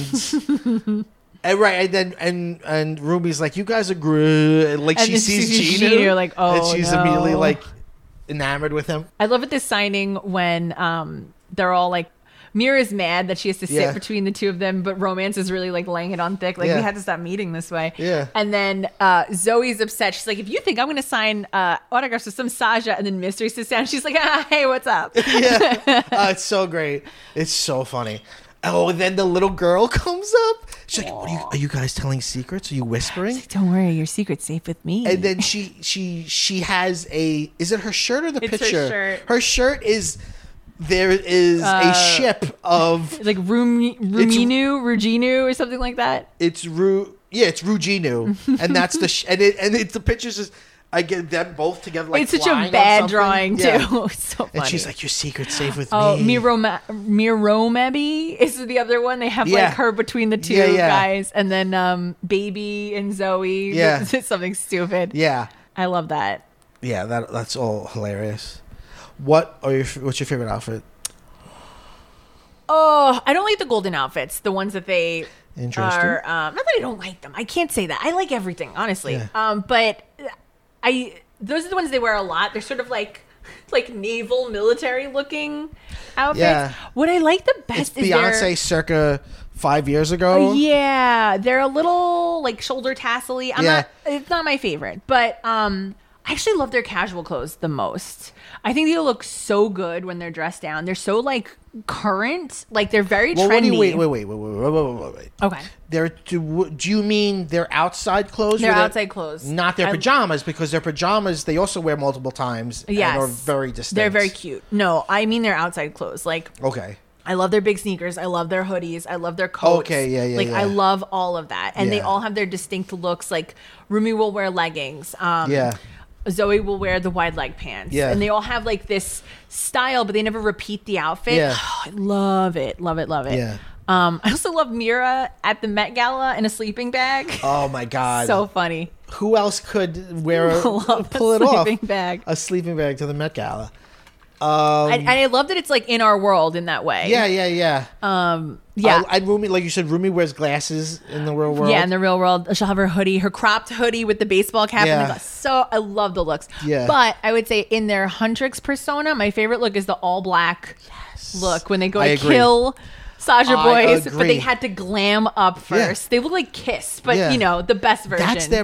and Ruby's like, you guys are good. And like she sees Gina. You're like, oh, and she's immediately like enamored with him. I love at this signing when they're all like, Mira's mad that she has to sit between the two of them, but Romance is really like laying it on thick. Like, we had to stop meeting this way. Yeah. And then Zoe's upset. She's like, if you think I'm going to sign autographs with some Saja, and then Mystery sits down, she's like, hey, what's up? Yeah. It's so great. It's so funny. Oh, and then the little girl comes up. She's like, are you guys telling secrets? Are you whispering? Like, don't worry, your secret's safe with me. And then she has is it her shirt or the picture? Her shirt. Her shirt is... There is a ship of like Ruginu or something like that. It's Ruginu, and that's the and it's the pictures just I get them both together. Like it's such a bad drawing too. It's so funny. And she's like, "Your secret's safe with me." Miromebi is the other one. They have like her between the two guys, and then Baby and Zoe. Yeah, it's something stupid. Yeah, I love that. Yeah, that's all hilarious. What's your favorite outfit? Oh, I don't like the golden outfits. The ones that they Interesting. are. Not that I don't like them. I can't say that. I like everything, honestly. Yeah. But those are the ones they wear a lot. They're sort of like naval military looking outfits. Yeah. What I like the best is Beyonce circa 5 years ago. Yeah, they're a little like shoulder tassel-y. It's not my favorite, but I actually love their casual clothes the most. I think they look so good when they're dressed down. They're so like current, like they're very trendy. Wait. Okay. Do you mean their outside clothes? Their outside clothes, not their pajamas, because their pajamas they also wear multiple times. Yes, and are very distinct. They're very cute. No, I mean their outside clothes. Like okay. I love their big sneakers. I love their hoodies. I love their coats. Okay, yeah. Like I love all of that, and they all have their distinct looks. Like Rumi will wear leggings. Zoe will wear the wide leg pants. Yeah. And they all have like this style, but they never repeat the outfit. Yeah. Oh, I love it. Love it. Love it. Yeah. I also love Mira at the Met Gala in a sleeping bag. Oh my God. So funny. Who else could pull it off? A sleeping bag to the Met Gala. And I love that it's like in our world in that way. Yeah. Yeah. Rumi, like you said, Rumi wears glasses in the real world. Yeah, in the real world. She'll have her hoodie, her cropped hoodie with the baseball cap and the glass. So I love the looks. Yeah. But I would say in their Huntrix persona, my favorite look is the all black look when they go to kill Saja boys, but they had to glam up first. They look like Kiss, but the best version. That's their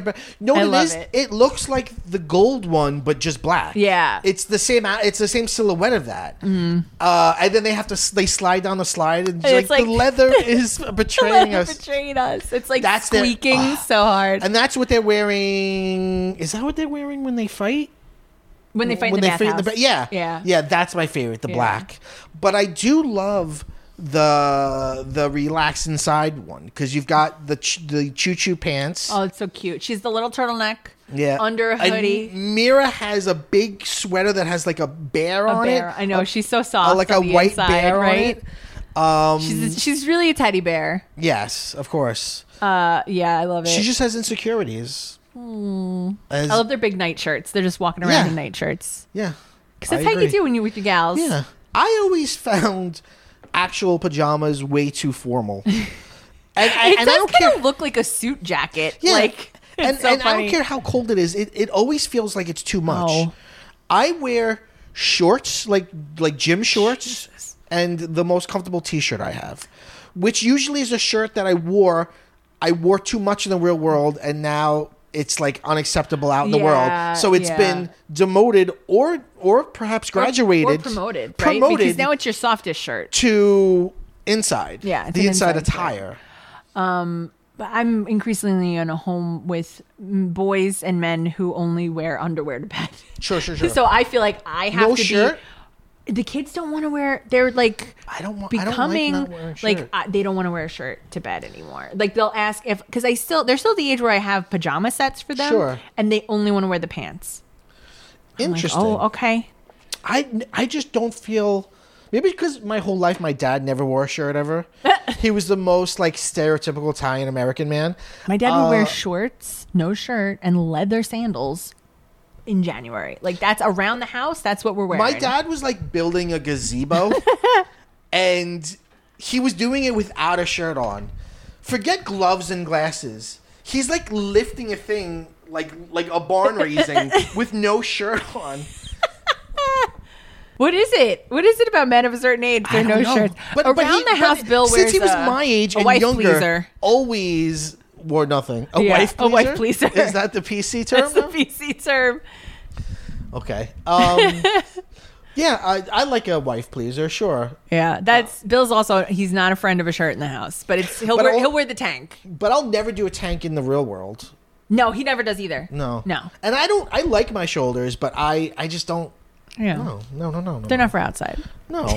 it looks like the gold one, but just black. Yeah, it's the same. It's the same silhouette of that. And then they slide down the slide, and it's like the leather is betraying us. It's like that's squeaking so hard. And that's what they're wearing. Is that what they're wearing when they fight? When they fight in the bathhouse. Yeah. That's my favorite, the black. But I do love the relax inside one, because you've got the choo-choo pants. Oh, it's so cute. She's the little turtleneck under a hoodie. And Mira has a big sweater that has like a bear on it. I know, she's so soft, like a white inside, bear right? on it. She's really a teddy bear. Yes, of course. I love it. She just has insecurities. I love their big night shirts. They're just walking around in night shirts. Yeah, because that's how you do when you're with your gals. Yeah, I always found actual pajamas way too formal. It does kind of look like a suit jacket. Yeah. Like, and I don't care how cold it is. It always feels like it's too much. Oh. I wear shorts, like gym shorts, and the most comfortable T-shirt I have, which usually is a shirt that I wore too much in the real world, and now it's like unacceptable out in the Yeah, world. So it's yeah. been demoted or perhaps graduated. Or promoted, right? Promoted Because now it's your softest shirt. to inside. Yeah, it's the an inside inside attire. But I'm increasingly in a home with boys and men who only wear underwear to bed. Sure. So I feel like I have No to shirt? be. The kids don't want to wear. They're like I don't like becoming not wearing a like shirt. they don't want to wear a shirt to bed anymore. Like they'll ask if because they're still at the age where I have pajama sets for them, Sure. and they only want to wear the pants. I'm like, Interesting. oh, okay. I just don't feel. Maybe because my whole life my dad never wore a shirt ever. He was the most like stereotypical Italian American man. My dad would wear shorts, no shirt, and leather sandals in January. Like that's around the house. That's what we're wearing. My dad was like building a gazebo, and he was doing it without a shirt on. Forget gloves and glasses. He's like lifting a thing like a barn raising with no shirt on. What is it? What is it about men of a certain age? There I are don't no know. shirts. But Around the house, Bill wears since he was my age a and wife younger, pleaser. always wore nothing. A Yeah, wife pleaser. a wife pleaser. Is that the PC term? That's the now? PC term. Okay. Yeah, I like a wife pleaser. Sure. Yeah, that's Bill's also. He's not a friend of a shirt in the house, but it's he'll But he'll wear the tank. But I'll never do a tank in the real world. No, he never does either. No. No. And I like my shoulders, but I just don't. Yeah. No. They're not for outside. No.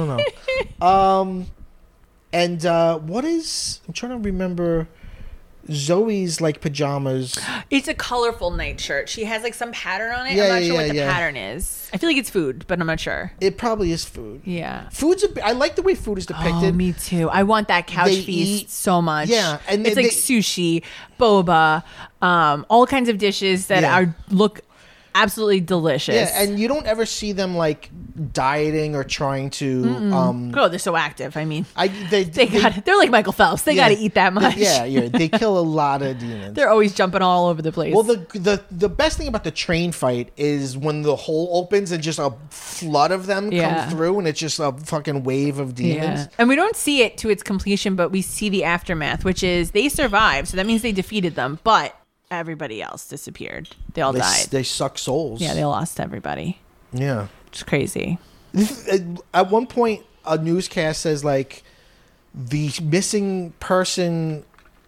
And what is? I'm trying to remember. Zoe's like pajamas. It's a colorful nightshirt. She has like some pattern on it. Yeah, I'm not sure yeah, what the yeah. pattern is. I feel like it's food, but I'm not sure. It probably is food. Yeah. Food's. I like the way food is Oh, depicted. me too. I want that couch They feast eat- so much. Yeah, and it's they- like sushi, boba, all kinds of dishes that Yeah. look absolutely delicious. Yeah, and you don't ever see them like dieting or trying to. Oh, they're so active. I mean, They're they're like Michael Phelps. They got to eat that much. Yeah. They kill a lot of demons. They're always jumping all over the place. Well, the best thing about the train fight is when the hole opens and just a flood of them Yeah. come through, and it's just a fucking wave of demons. yeah. And we don't see it to its completion, but we see the aftermath, which is they survived. So that means they defeated them, but everybody else disappeared. They all died. They suck souls. Yeah, they lost everybody. Yeah. It's crazy. At one point, a newscast says like the missing person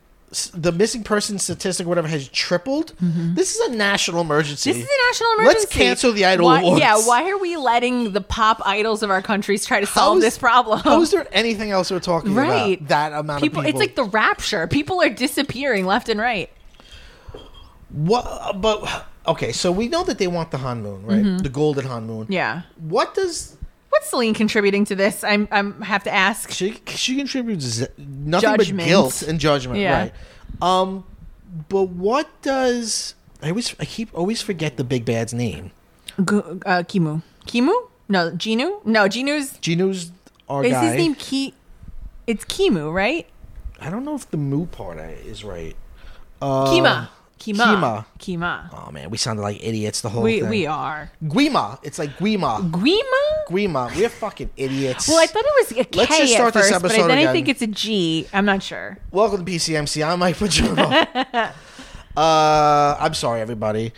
statistic, whatever, has tripled. This is a national emergency. This is a national emergency. Let's cancel the Idol why, Awards. Yeah, why are we letting the pop idols of our countries try to solve this problem? How is there anything else we're talking Right. about? That amount of people. It's like the rapture. People are disappearing left and right. What? But okay, so we know that they want the Hanmoon, right? The golden Hanmoon. Yeah. What does What's Celine contributing to this? I'm have to ask. she contributes? Nothing Judgment. but guilt and judgment, Yeah. right? But what does I always forget the big bad's name. Kimu. Kimu? No, Genu? No, Genu's. Genu's our Is guy. his name Ki? It's Kimu, right? I don't know if the moo part is right. Kima. Kima. Kima. Oh man, we sounded like idiots the whole We thing. are. Guima. It's like Guima. Guima? Guima. We're fucking idiots. Well, I thought it was a K Let's just start at this first, but episode then I again. think it's a G. I'm not sure. Welcome to PCMC. I'm Mike Pajano. I'm sorry, everybody.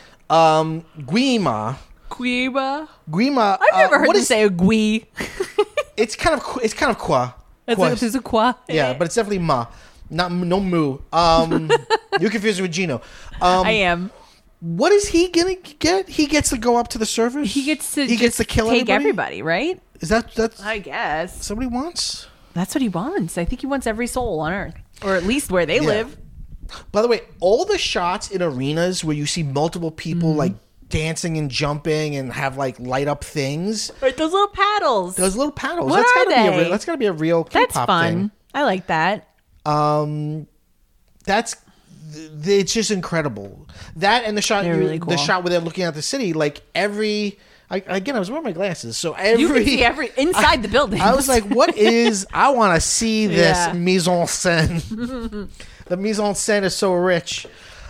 Guima. Guima. Guima. I've never heard what them is- say a Gui. It's kind of qua. It's Qua. like there's a qua. Yeah, but it's definitely ma. No moo. You confused it with Gino. I am. What is he gonna get? He gets to go up to the surface. He gets to kill take everybody? everybody, right? Is that's I guess. somebody wants? That's what he wants. I think he wants every soul on Earth, or at least where they live. By the way, all the shots in arenas where you see multiple people like dancing and jumping and have like light up things. Right, those little paddles. Those little paddles. What that's are gotta be they? that's gotta be a real K-pop That's fun. thing. I like that. It's just incredible. That and the shot, They're really cool. the shot where they're looking at the city. Like every, again, I was wearing my glasses, so You can see every inside the building. I was like, "What is? I want to see this Yeah. mise en scène." The mise en scène is so rich.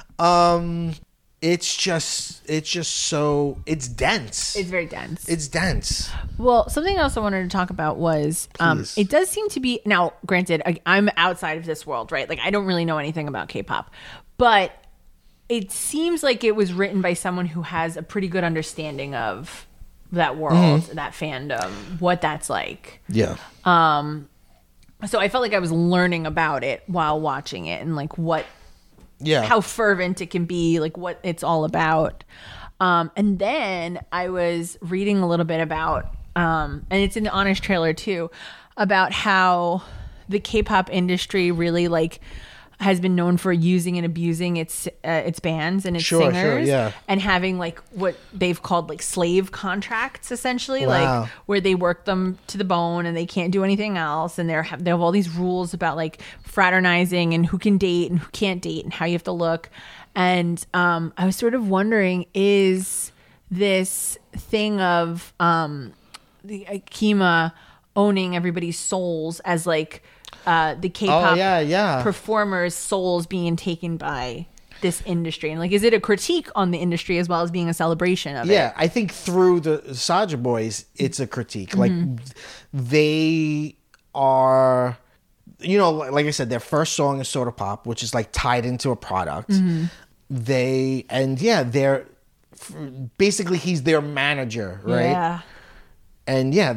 It's just so it's dense. it's very dense. It's dense. Well, something else I wanted to talk about was Please. it does seem to be now. Granted, I'm outside of this world, right? Like I don't really know anything about K-pop, but it seems like it was written by someone who has a pretty good understanding of that world, that fandom, what that's like. Yeah. So I felt like I was learning about it while watching it, and like how fervent it can be, like what it's all about. And then I was reading a little bit about, and it's in the Honest trailer too, about how the K-pop industry really like has been known for using and abusing its bands and its singers, and having like what they've called like slave contracts, essentially, like where they work them to the bone and they can't do anything else, and they have all these rules about like fraternizing and who can date and who can't date and how you have to look. And I was sort of wondering, is this thing of the Akima owning everybody's souls as like the K-pop performers' souls being taken by this industry, and like, is it a critique on the industry as well as being a celebration of it? Yeah, I think through the Saja Boys, it's a critique. Like, they are, you know, like I said, their first song is Soda Pop, which is like tied into a product. They're basically, he's their manager, right? Yeah. And yeah,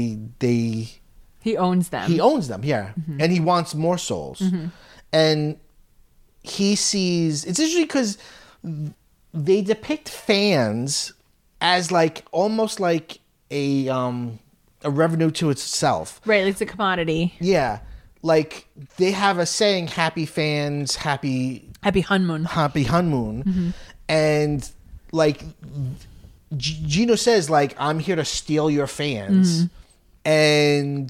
he owns them. Yeah. And he wants more souls. And he sees, it's interesting because they depict fans as like almost like a revenue to itself. Right, like it's a commodity. Yeah. Like they have a saying, happy fans, happy Hanmoon. And like Gino says, like, I'm here to steal your fans. And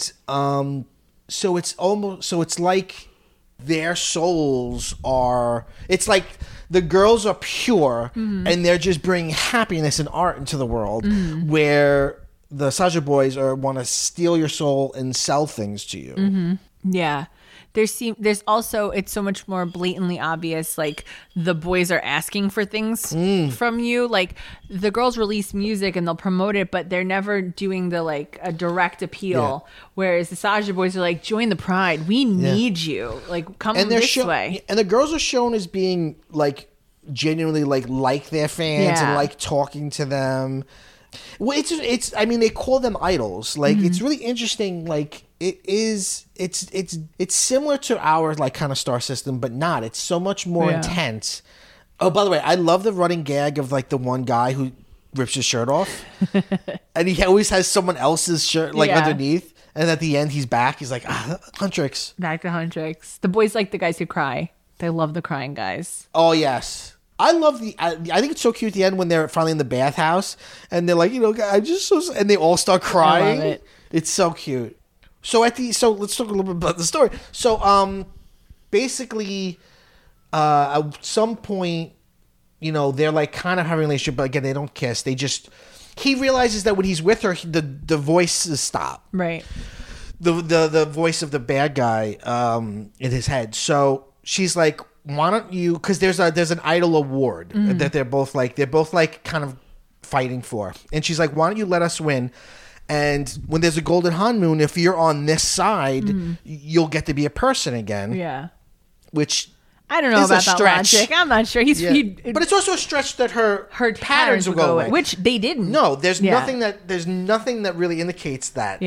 so it's like their souls are, it's like the girls are pure and they're just bringing happiness and art into the world, where the Saja Boys want to steal your soul and sell things to you. Yeah. There's also, it's so much more blatantly obvious, like the boys are asking for things from you. Like the girls release music and they'll promote it, but they're never doing the like a direct appeal. Whereas the Saja Boys are like, join the pride. We need you. Like, come this way. And the girls are shown as being like genuinely like their fans and like talking to them. Well, it's I mean, they call them idols. Like it's really interesting. Like it's similar to our like kind of star system, but not. It's so much more intense. Oh, by the way, I love the running gag of like the one guy who rips his shirt off, and he always has someone else's shirt like underneath. And at the end, he's back. He's like, Huntrix. Back to Huntrix. The boys like the guys who cry. They love the crying guys. Oh yes. I love I think it's so cute at the end when they're finally in the bathhouse and they're like, you know, I just so, and they all start crying. I love it. It's so cute. So let's talk a little bit about the story. So basically at some point, you know, they're like kind of having a relationship, but again, they don't kiss. He realizes that when he's with her, the voices stop. Right. The voice of the bad guy in his head. So she's like, why don't you, because there's an idol award that they're both like kind of fighting for, and she's like, why don't you let us win, and when there's a golden Hanmoon, if you're on this side, you'll get to be a person again. Which I don't know about that logic. I'm not sure. But it's also a stretch that her patterns will go away, which they didn't. No, there's nothing that really indicates that.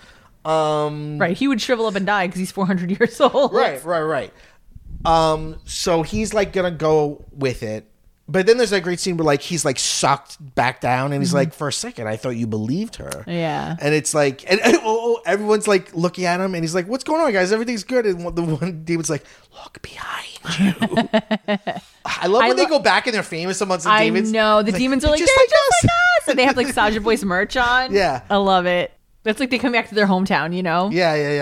Right, he would shrivel up and die because he's 400 years old. Right. So he's like gonna go with it, but then there's that great scene where like he's like sucked back down, and he's like, for a second I thought you believed her. And it's like, and everyone's like looking at him, and he's like, what's going on, guys? Everything's good. And the one demon's like, look behind you. I love when they go back and they're famous amongst the demons. I know the demons are like, they're just like us, and they have like Saja Boys merch on. I love it. That's like they come back to their hometown, you know.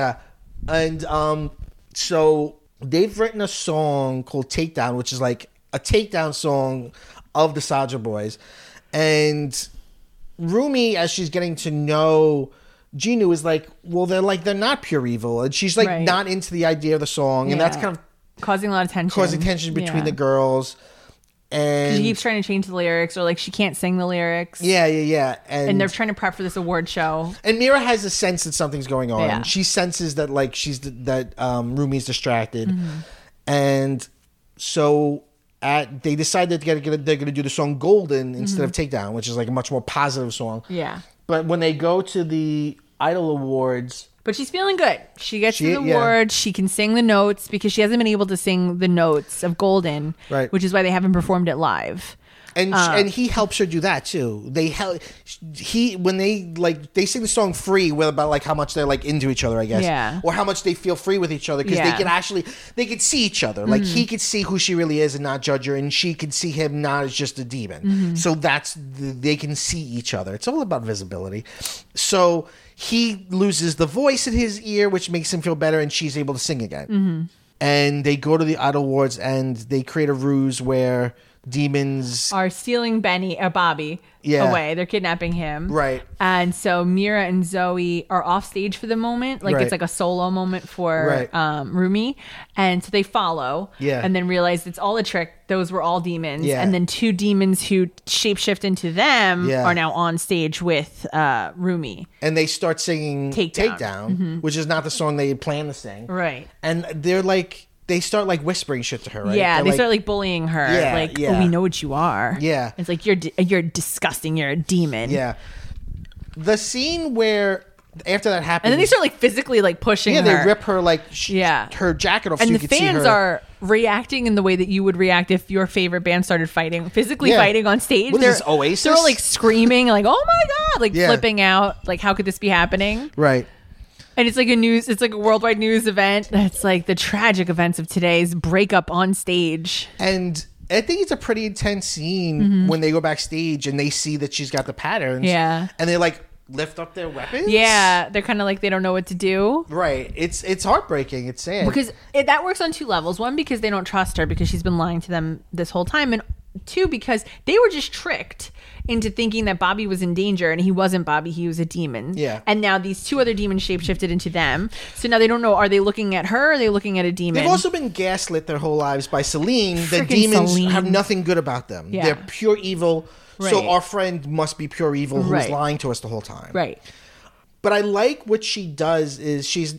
And so they've written a song called Takedown, which is like a takedown song of the Saja Boys. And Rumi, as she's getting to know Ginu, is like, well, they're not pure evil. And she's like not into the idea of the song. And that's kind of causing a lot of tension. Between the girls. And she keeps trying to change the lyrics, or like she can't sing the lyrics. And they're trying to prep for this award show. And Mira has a sense that something's going on. She senses that like Rumi's distracted. And so they decide that they're gonna do the song Golden instead of Takedown, which is like a much more positive song. Yeah. But when they go to the Idol Awards, But she's feeling good. She gets the award. She can sing the notes because she hasn't been able to sing the notes of Golden, right? Which is why they haven't performed it live. And he helps her do that too. When they sing the song Free with about like how much they're like into each other, I guess. Yeah. Or how much they feel free with each other because they can see each other. Like he could see who she really is and not judge her, and she could see him not as just a demon. So they can see each other. It's all about visibility. So he loses the voice in his ear, which makes him feel better, and she's able to sing again. And they go to the Idol Awards and they create a ruse where demons are stealing Bobby away. They're kidnapping him. Right. And so Mira and Zoe are off stage for the moment. Like it's like a solo moment for Rumi. And so they follow and then realize it's all a trick. Those were all demons. Yeah. And then two demons who shapeshift into them are now on stage with Rumi. And they start singing Takedown, which is not the song they had planned to sing. Right. And they're like, they start like whispering shit to her, right? Yeah, they start like bullying her. Oh, we know what you are. Yeah. It's like, you're disgusting. You're a demon. Yeah. The scene where after that happens. And then they start like physically like pushing her. Yeah, they rip her like her jacket off so and you the could see her. fans are reacting in the way that you would react if your favorite band started physically fighting on stage. What is this, Oasis? They're all like screaming like, oh my God, like flipping out. Like, how could this be happening? Right. And it's like a worldwide news event. That's like the tragic events of today's breakup on stage. And I think it's a pretty intense scene when they go backstage and they see that she's got the patterns. Yeah. And they like lift up their weapons. Yeah. They're kind of like, they don't know what to do. Right. It's heartbreaking. It's sad. Because that works on two levels. One, because they don't trust her because she's been lying to them this whole time. And two, because they were just tricked into thinking that Bobby was in danger, and he wasn't Bobby, he was a demon. Yeah. And now these two other demons shapeshifted into them. So now they don't know, are they looking at her, or are they looking at a demon? They've also been gaslit their whole lives by Selene. The Frickin' demons Selene. have nothing good about them. Yeah. They're pure evil. Right. So our friend must be pure evil who's Right. lying to us the whole time. Right. But I like what she does is she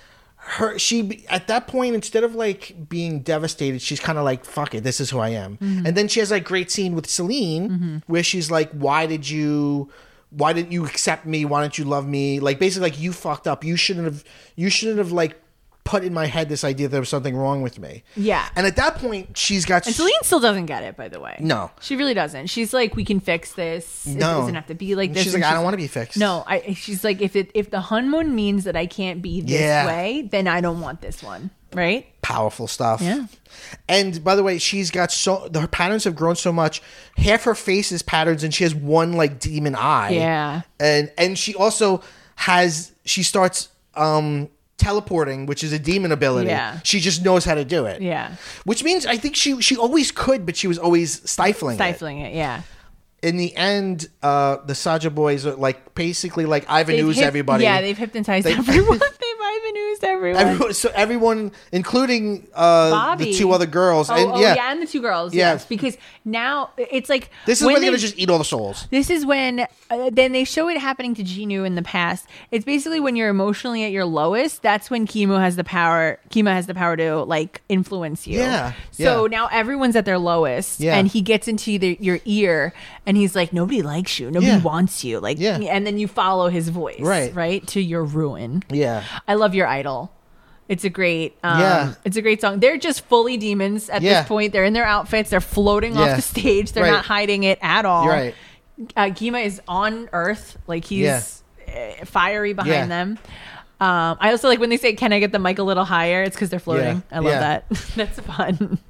at that point, instead of like being devastated, she's kind of like, fuck it, this is who I am. And then she has that great scene with Selene where she's like, why didn't you accept me? Why didn't you love me? Like basically like, you fucked up. You shouldn't have like put in my head this idea that there was something wrong with me. Yeah. And at that point she's got And Celine still doesn't get it, by the way. No. She really doesn't. She's like, we can fix this. It doesn't have to be like this. She's like, I don't want to be fixed. No, she's like, if the honeymoon means that I can't be this way, then I don't want this one. Right? Powerful stuff. Yeah. And by the way, she's got her patterns have grown so much. Half her face is patterns, and she has one like demon eye. Yeah. And she also starts teleporting, which is a demon ability. Yeah. She just knows how to do it. Yeah. Which means I think she always could, but she was always stifling it. Yeah. In the end, the Saja boys are like basically like Ivan Ooze everybody. Yeah, they've hypnotized everyone. They've Ivan Oozed everyone. So everyone, including Bobby. the two other girls. And the two girls. Yeah. Yes, because now it's like this is when they're gonna just eat all the souls. This is when then they show it happening to Genu in the past. It's basically when you're emotionally at your lowest. That's when Kima has the power to like influence you. Yeah. So now everyone's at their lowest, and he gets into your ear, and he's like, nobody likes you, nobody wants you, like, and then you follow his voice, right to your ruin. Yeah. I love Your Idol. It's a great it's a great song. They're just fully demons at this point. They're in their outfits, they're floating off the stage, they're not hiding it at all. You're right. Kima is on Earth, like he's fiery behind them. I also like when they say, can I get the mic a little higher? It's because they're floating. I love that. That's fun.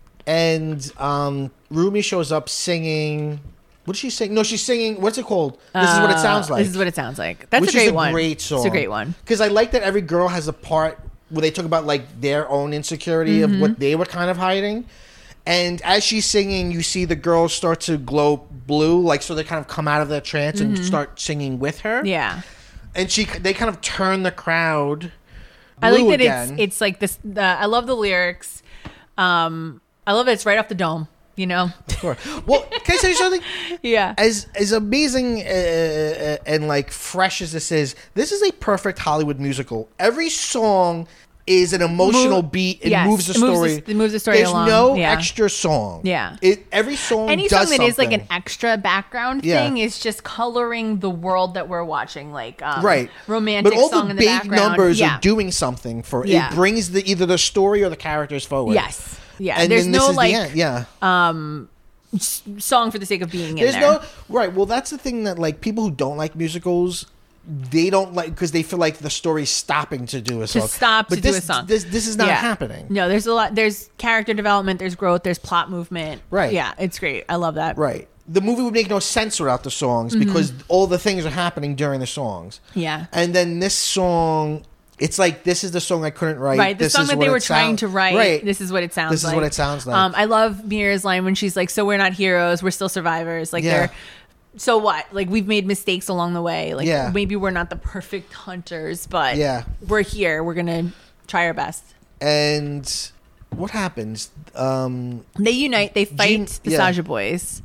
And Rumi shows up singing. What does she sing? No, she's singing. What's it called? This is what it sounds like. This is what it sounds like. That's which a great is a one. Great song. It's a great one. Because I like that every girl has a part where they talk about like their own insecurity of what they were kind of hiding. And as she's singing, you see the girls start to glow blue, like so they kind of come out of their trance and start singing with her. Yeah. And they kind of turn the crowd blue I like that again. it's like this. I love the lyrics. I love that it's right off the dome. You know. Of course. Well, can I tell you something? Yeah. As amazing and like fresh as this is a perfect Hollywood musical. Every song is an emotional beat. It moves the story. It moves the story There's along. no Yeah. extra song. Yeah. Every song Any does song that is like something. an extra background Yeah. thing is just coloring the world that we're watching, like Right. romantic but all song the in the big background. numbers yeah. are doing something for Yeah. it. Brings either the story or the characters forward. Yes. Yeah. And There's then this no is like the end. Yeah. song for the sake of being in There's there. no right. Well, that's the thing that like people who don't like musicals, they don't like because they feel like the story's stopping to do a song. stop but to do this, a song. This is not Yeah. happening. No, there's a lot. There's character development. There's growth. There's plot movement. Right. Yeah, it's great. I love that. Right. The movie would make no sense without the songs because all the things are happening during the songs. Yeah. And then this song, it's like this is the song I couldn't write. Right, the This song is that what they were it trying sound- to write. Right. This is what it sounds like. This is what it sounds like. I love Mira's line when she's like, "So we're not heroes. We're still survivors." Like Yeah. they're. So what? Like we've made mistakes along the way. Like Yeah. maybe we're not the perfect hunters, but Yeah. we're here. We're gonna try our best. And what happens? They unite. They fight the yeah. Saja boys.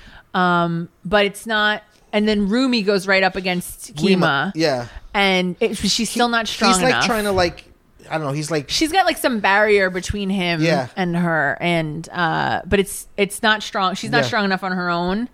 But it's not. And then Rumi goes right up against Kima. Yeah. And she's still not strong He's like enough. trying to like, I don't know. He's like, She's got like some barrier between him Yeah. and her, and but it's not strong. She's not Yeah. strong enough on her own.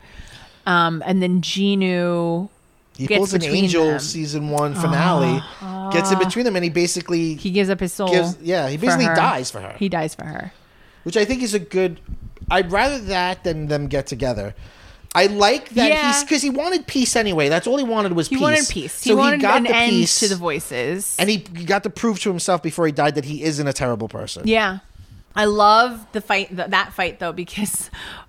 And then Genu he gets pulls an between Angel them. season 1 finale, gets in between them, and he basically He gives up his soul. he for basically her. dies for her. He dies for her. Which I think is a good. I'd rather that than them get together. I like that Yeah. he's because he wanted peace anyway. That's all he wanted was He peace. wanted peace. So He wanted got an the end peace, to the voices. and he got to prove to himself before he died that he isn't a terrible person. Yeah, I love the fight. That fight though, because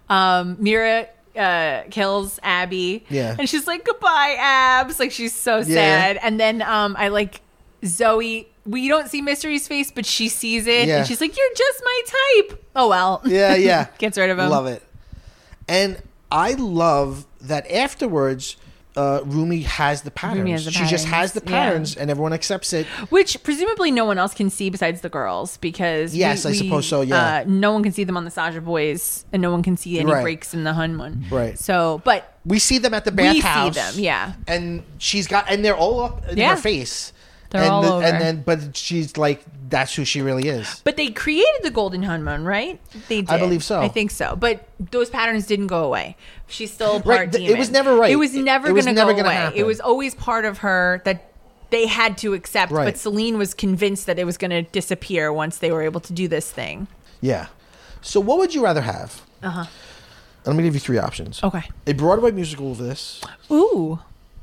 Mira kills Abby. Yeah. and she's like, "Goodbye, Abs." Like she's so Yeah. sad. And then I like Zoe. We don't see Mystery's face, but she sees it, Yeah. and she's like, "You're just my type." Oh well. Yeah. Gets rid of him. Love it. And I love that afterwards, Rumi has the patterns. has the She just has the patterns, yeah. patterns, and everyone accepts it. Which presumably no one else can see besides the girls because Yes, I suppose so, yeah. no one can see them on the Saja boys, and no one can see any Right. breaks in the Hun one. Right. So, but We see them at the we bathhouse. see them, yeah. And and they're all up in Yeah. her face. They're and all over. And then, but she's like, that's who she really is. But they created the Golden Hunmun, right? They did. I believe so. I think so. But those patterns didn't go away. She's still part Right, demon. it was never right. It was never It was going to go never gonna away. happen. It was always part of her that they had to accept. Right. But Celine was convinced that it was going to disappear once they were able to do this thing. Yeah. So what would you rather have? Uh-huh. I'm gonna give you 3 options. Okay. A Broadway musical of this, Ooh.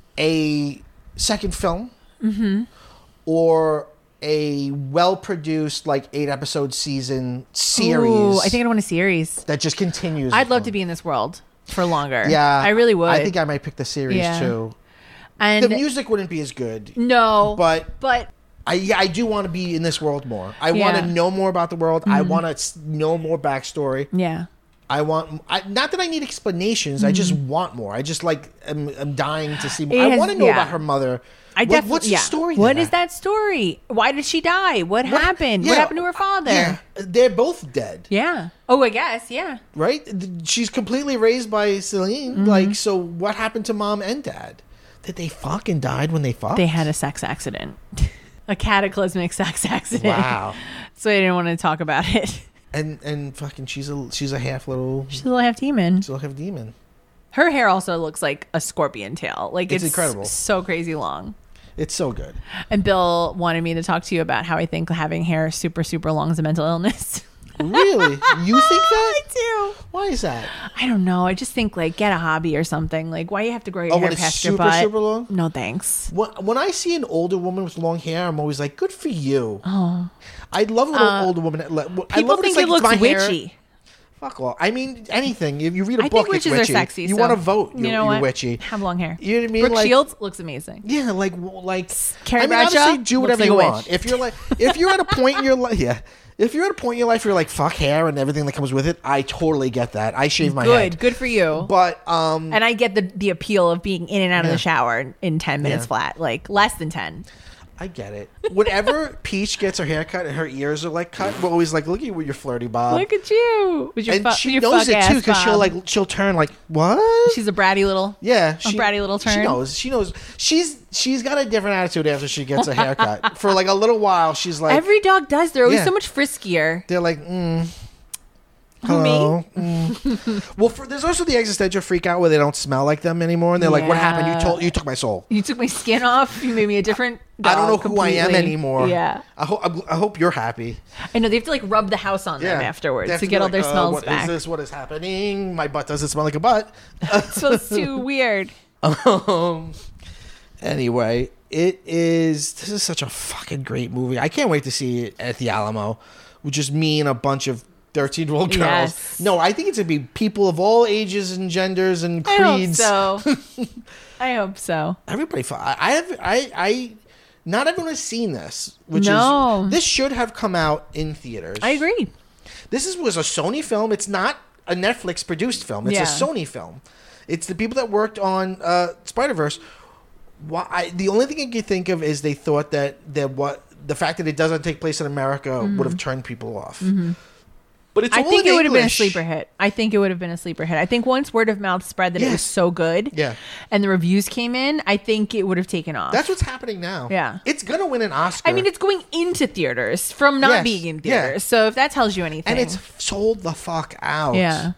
a second film, Mm-hmm. or a well-produced like 8-episode season series. Ooh, I think I'd want a series. that just continues. I'd love to be in this world for longer. Yeah, I really would. I think I might pick the series Yeah. too. And The music wouldn't be as good, no, but but I do want to be in this world more. I Yeah. want to know more about the world. I want to know more backstory. yeah. Not that I need explanations. I just want more. I just like I'm dying to see more. It I has- want to know yeah. about her mother. I definitely. What's the story? What there? is that story? Why did she die? What happened? Yeah. What happened to her father? Yeah, they're both dead, Yeah. Oh, I guess. Yeah. right? She's completely raised by Celine. Mm-hmm. Like, so what happened to mom and dad? Did they fucking died when they fucked? They had a sex accident, a cataclysmic sex accident. Wow. So I didn't want to talk about it. And fucking she's a half little She's a little half demon. still half demon. Her hair also looks like a scorpion tail. Like It's it's incredible. so crazy long. It's so good. And Bill wanted me to talk to you about how I think having hair super, super long is a mental illness. Really? You think that? I do. Why is that? I don't know. I just think like get a hobby or something. Like why you have to grow your Oh, hair when it's past your super, butt? super long? No thanks. When I see an older woman with long hair, I'm always like, good for you. Oh. I love a little older woman. I love People when think it's it like, looks my hair- witchy. Fuck off. I mean, anything. If you read a I book, think it's witches witchy. are sexy. You so, want to vote, you know you're what? witchy. Have long hair. You know what I mean? Brooke Like, Shields looks amazing. yeah, like Carrie I mean, Bradshaw obviously, do looks whatever like you a want. witch. If you're at a point in your life, yeah. If you're at a point in your life where you're like, fuck hair and everything that comes with it, I totally get that. I shave my head. Good for you. But And I get the appeal of being in and out of Yeah. the shower in 10 minutes Yeah. flat, like less than 10. I get it. Whenever Peach gets her hair cut and her ears are like cut, we're always like, look at you with your flirty bob. Look at you. With your And she knows it too, because she'll turn like, what? She's a bratty little. Yeah, A bratty little turn. She knows. She's got a different attitude after she gets a haircut. For like a little while, she's like, Every dog does. They're always Yeah. so much friskier. they're like, hello. Well, there's also the existential freak out where they don't smell like them anymore, and they're like, what happened? You took my soul. You took my skin off. You made me a different dog I don't know who I am completely. anymore. Yeah. I hope you're happy. I know. They have to like rub the house on them afterwards They have to be get all like, their smells what back. Is this? What is happening? My butt doesn't smell like a butt. It smells too weird. Anyway, this is such a fucking great movie. I can't wait to see it at the Alamo, with just me and a bunch of 13-year-old girls. Yes. No, I think it's gonna be people of all ages and genders and creeds. I hope so. I hope so. Everybody, I not everyone has seen this, which No. is this should have come out in theaters. I agree. Was a Sony film. It's not a Netflix produced film. It's Yeah. a Sony film. It's the people that worked on Spider-Verse. The only thing I can think of is they thought that the fact that it doesn't take place in America would have turned people off. But it's I all think in it would have been a English. sleeper hit. I think it would have been a sleeper hit. I think once word of mouth spread that it was Yes. so good, Yeah. and the reviews came in, I think it would have taken off. That's what's happening now. Yeah. It's gonna win an Oscar. I mean, it's going into theaters from not Yes. being in Yeah. theaters. So if that tells you anything, and it's sold the fuck out. yeah,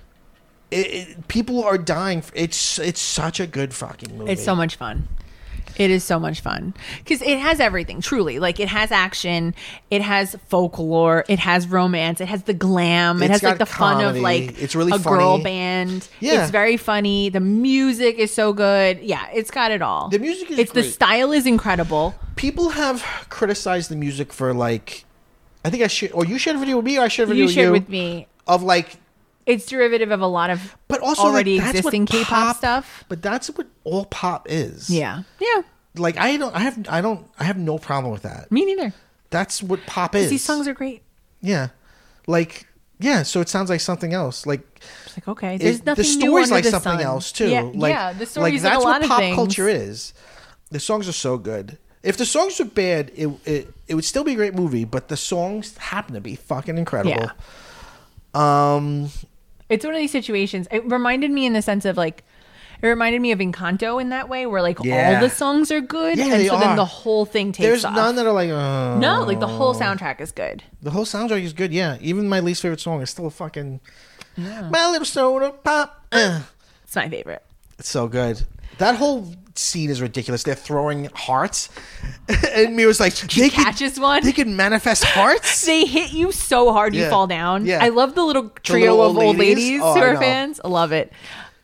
People are dying. It's such a good fucking movie. it's so much fun. It is so much fun because it has everything. Truly, like it has action, it has folklore, it has romance, it has the glam, it It's has like got the fun of comedy. like It's really a girl funny. band. Yeah. It's very funny. The music is so good. Yeah, it's got it all. The music is it's the great. style is incredible. People have criticized the music for like, I think I should, or you shared a video with me, or I shared a video You with shared you with me. of like, It's derivative of a lot of but also already like, that's what existing K-pop pop- stuff. But that's what all pop is. Yeah, yeah. Like I have no problem with that. Me neither. That's what pop is. These songs are great. Yeah, like yeah. So it sounds like something else. Like It's like okay, there's nothing the new story's under like the something sun. else too. Yeah, like, yeah. The story's that's like a lot what of pop things. culture is. The songs are so good. If the songs were bad, it would still be a great movie. But the songs happen to be fucking incredible. Yeah. It's one of these situations. It reminded me in the sense of like, it reminded me of Encanto in that way, where like Yeah. all the songs are good, Yeah, and they so then are. the whole thing takes There's off. none that are like No, like the whole soundtrack is good. The whole soundtrack is good. Yeah, even my least favorite song is still a fucking My Little Soda Pop. It's my favorite. It's so good. That whole scene is ridiculous. They're throwing hearts, and Mira's like, they catches one. They can manifest hearts. They hit you so hard you Yeah. fall down. Yeah. I love the little trio little of old old ladies. ladies Oh, who I are know. fans. I love it.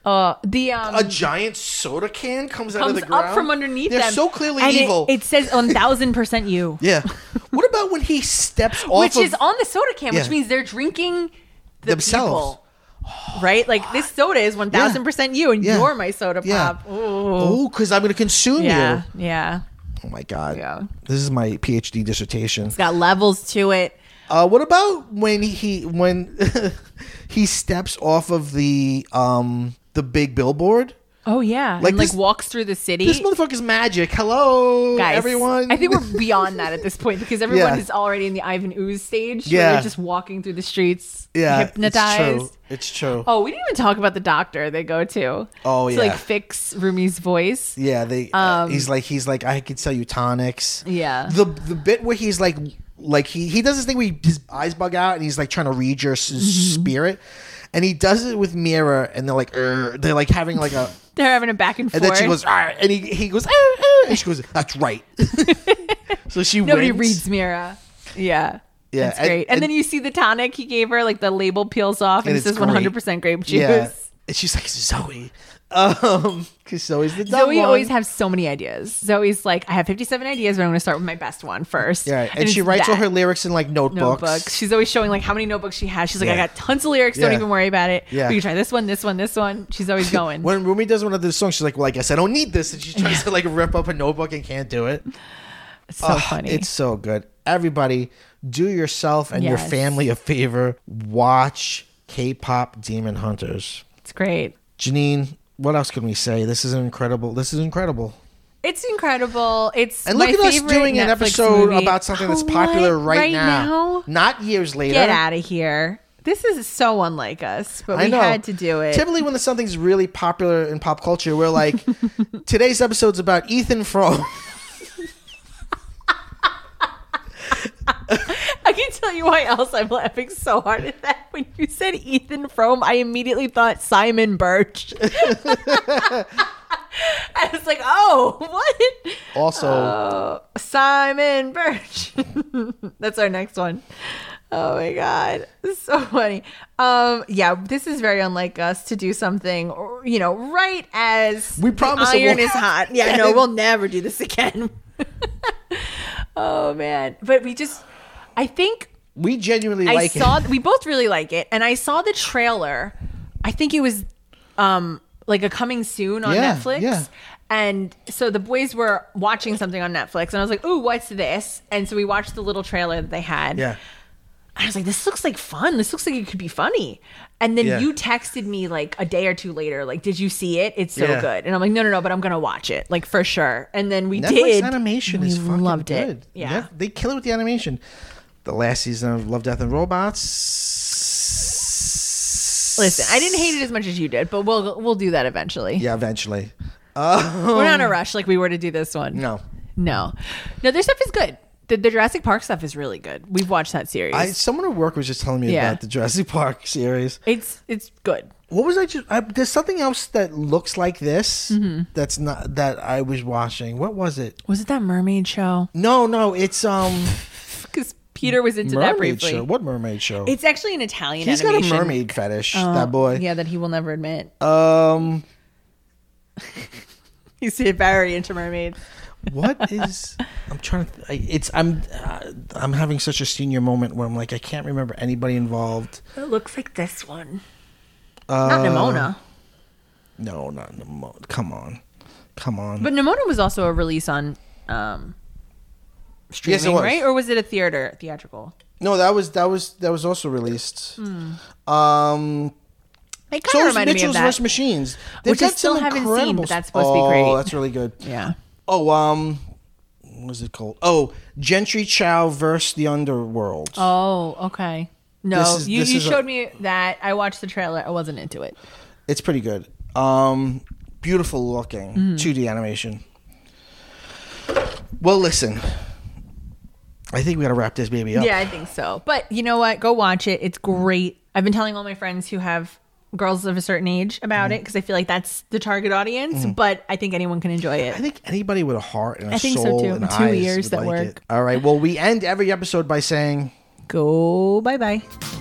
A giant soda can comes out of Comes the ground up from underneath They're them. so clearly and evil. It says 1000% you. Yeah. What about when he steps off Which of is on the soda can, which Yeah. means they're drinking the Themselves. people. Right? Like this soda is 1000% you, and Yeah. you're my soda Yeah. pop. Ooh. Oh, because I'm going to consume Yeah. you. Yeah. Oh my god. Yeah. This is my PhD dissertation. It's got levels to it. What about when when he steps off of the big billboard? Oh yeah. Like and like this- walks through the city. This motherfucker's magic. Hello, Guys, everyone. I think we're beyond that at this point because everyone Yeah. is already in the Ivan Ooze stage. Yeah. Where they're just walking through the streets, hypnotized. It's true. Oh, we didn't even talk about the doctor they go to. Oh, to yeah. like fix Rumi's voice. Yeah, he's like I could sell you tonics. Yeah. The bit where he's like he does this thing where his eyes bug out and he's like trying to read your spirit, and he does it with Mira, and they're like they're like having like a. They're having a back and forth. And then she goes, and he goes, and she goes, that's right. So she Nobody wins. reads Mira. Yeah. Yeah, That's great. And then you see the tonic he gave her, like the label peels off and it it's says great. 100% grape juice. Yeah. And she's like, Zoe. Because Zoe's the dumb Zoe one. always has so many ideas. Zoe's like, I have 57 ideas, but I'm going to start with my best one first. Yeah, and she it's writes all that. her lyrics in like notebooks. Notebooks. She's always showing like how many notebooks she has. She's like, Yeah. I got tons of lyrics. Don't Yeah. even worry about it. Yeah. We can try this one, this one, this one. She's always going. When Rumi does one of the songs, she's like, well, I guess I don't need this. And she tries to like rip up a notebook and can't do it. It's so funny. It's so good. Everybody, do yourself and your Yes. family a favor. Watch K-pop Demon Hunters. It's great. Janine, what else can we say? This is incredible. It's incredible. It's And look my at us favorite doing an Netflix episode movie. about something that's What? popular right now. now? Not years later. Get out of here. This is so unlike us, but I we know. had to do it. Typically, when something's really popular in pop culture, we're like, today's episode's about Ethan Frome. I can tell you why else I'm laughing so hard at that. When you said Ethan Frome, I immediately thought Simon Birch. I was like, oh, what? Also, Simon Birch. That's our next one. Oh my God. This is so funny. Yeah, this is very unlike us to do something, right as We promise the it iron won't is hot. Yeah, no, we'll never do this again. Oh man. But I think we genuinely like it. we both really like it, and I saw the trailer. I think it was like a coming soon on Yeah, Netflix. yeah. And so the boys were watching something on Netflix, and I was like, "Ooh, what's this?" And so we watched the little trailer that they had. Yeah. I was like, "This looks like fun. This looks like it could be funny." And then Yeah. you texted me like a day or two later, like, "Did you see it? It's so Yeah. good." And I'm like, "No, but I'm gonna watch it, like for sure." And then we Netflix did. animation We is fucking loved good. it. Yeah. They kill it with the animation. The last season of Love, Death, and Robots. Listen, I didn't hate it as much as you did, but we'll do that eventually. Yeah, eventually. We're not in a rush like we were to do this one. No. Their stuff is good. The Jurassic Park stuff is really good. We've watched that series. Someone at work was just telling me Yeah. about the Jurassic Park series. It's good. What was there's something else that looks like this Mm-hmm. that's not that I was watching. What was it? Was it that mermaid show? No, it's Because Peter was into that mermaid briefly. show. What mermaid show? It's actually an Italian He's animation. got a mermaid fetish, that boy. Yeah, that he will never admit. He's very into mermaids. What is? I'm trying to. I'm having such a senior moment where I'm like, I can't remember anybody involved. It looks like this one. Not Nimona. No, not Nimona. Come on. But Nimona was also a release on streaming, Yes, it was. right? Or was it a theatrical? No, that was also released. It kind So of is reminded me of Mitchell's that. vs. Machines, They've Which I got still some haven't seen, incredible but that's supposed to be great. Oh, that's really good. Yeah. Oh, what is it called? Oh, Gentry Chow versus the Underworld. Oh, okay. No, This you is showed me that. I watched the trailer. I wasn't into it. It's pretty good. Beautiful looking 2D animation. Well, listen. I think we got to wrap this baby up. Yeah, I think so. But you know what? Go watch it. It's great. I've been telling all my friends who have girls of a certain age about it because I feel like that's the target audience. But I think anyone can enjoy it. I think anybody with a heart and a I think so, soul too. and 2 eyes ears would that like work. it. All right. Well, we end every episode by saying, Go bye-bye.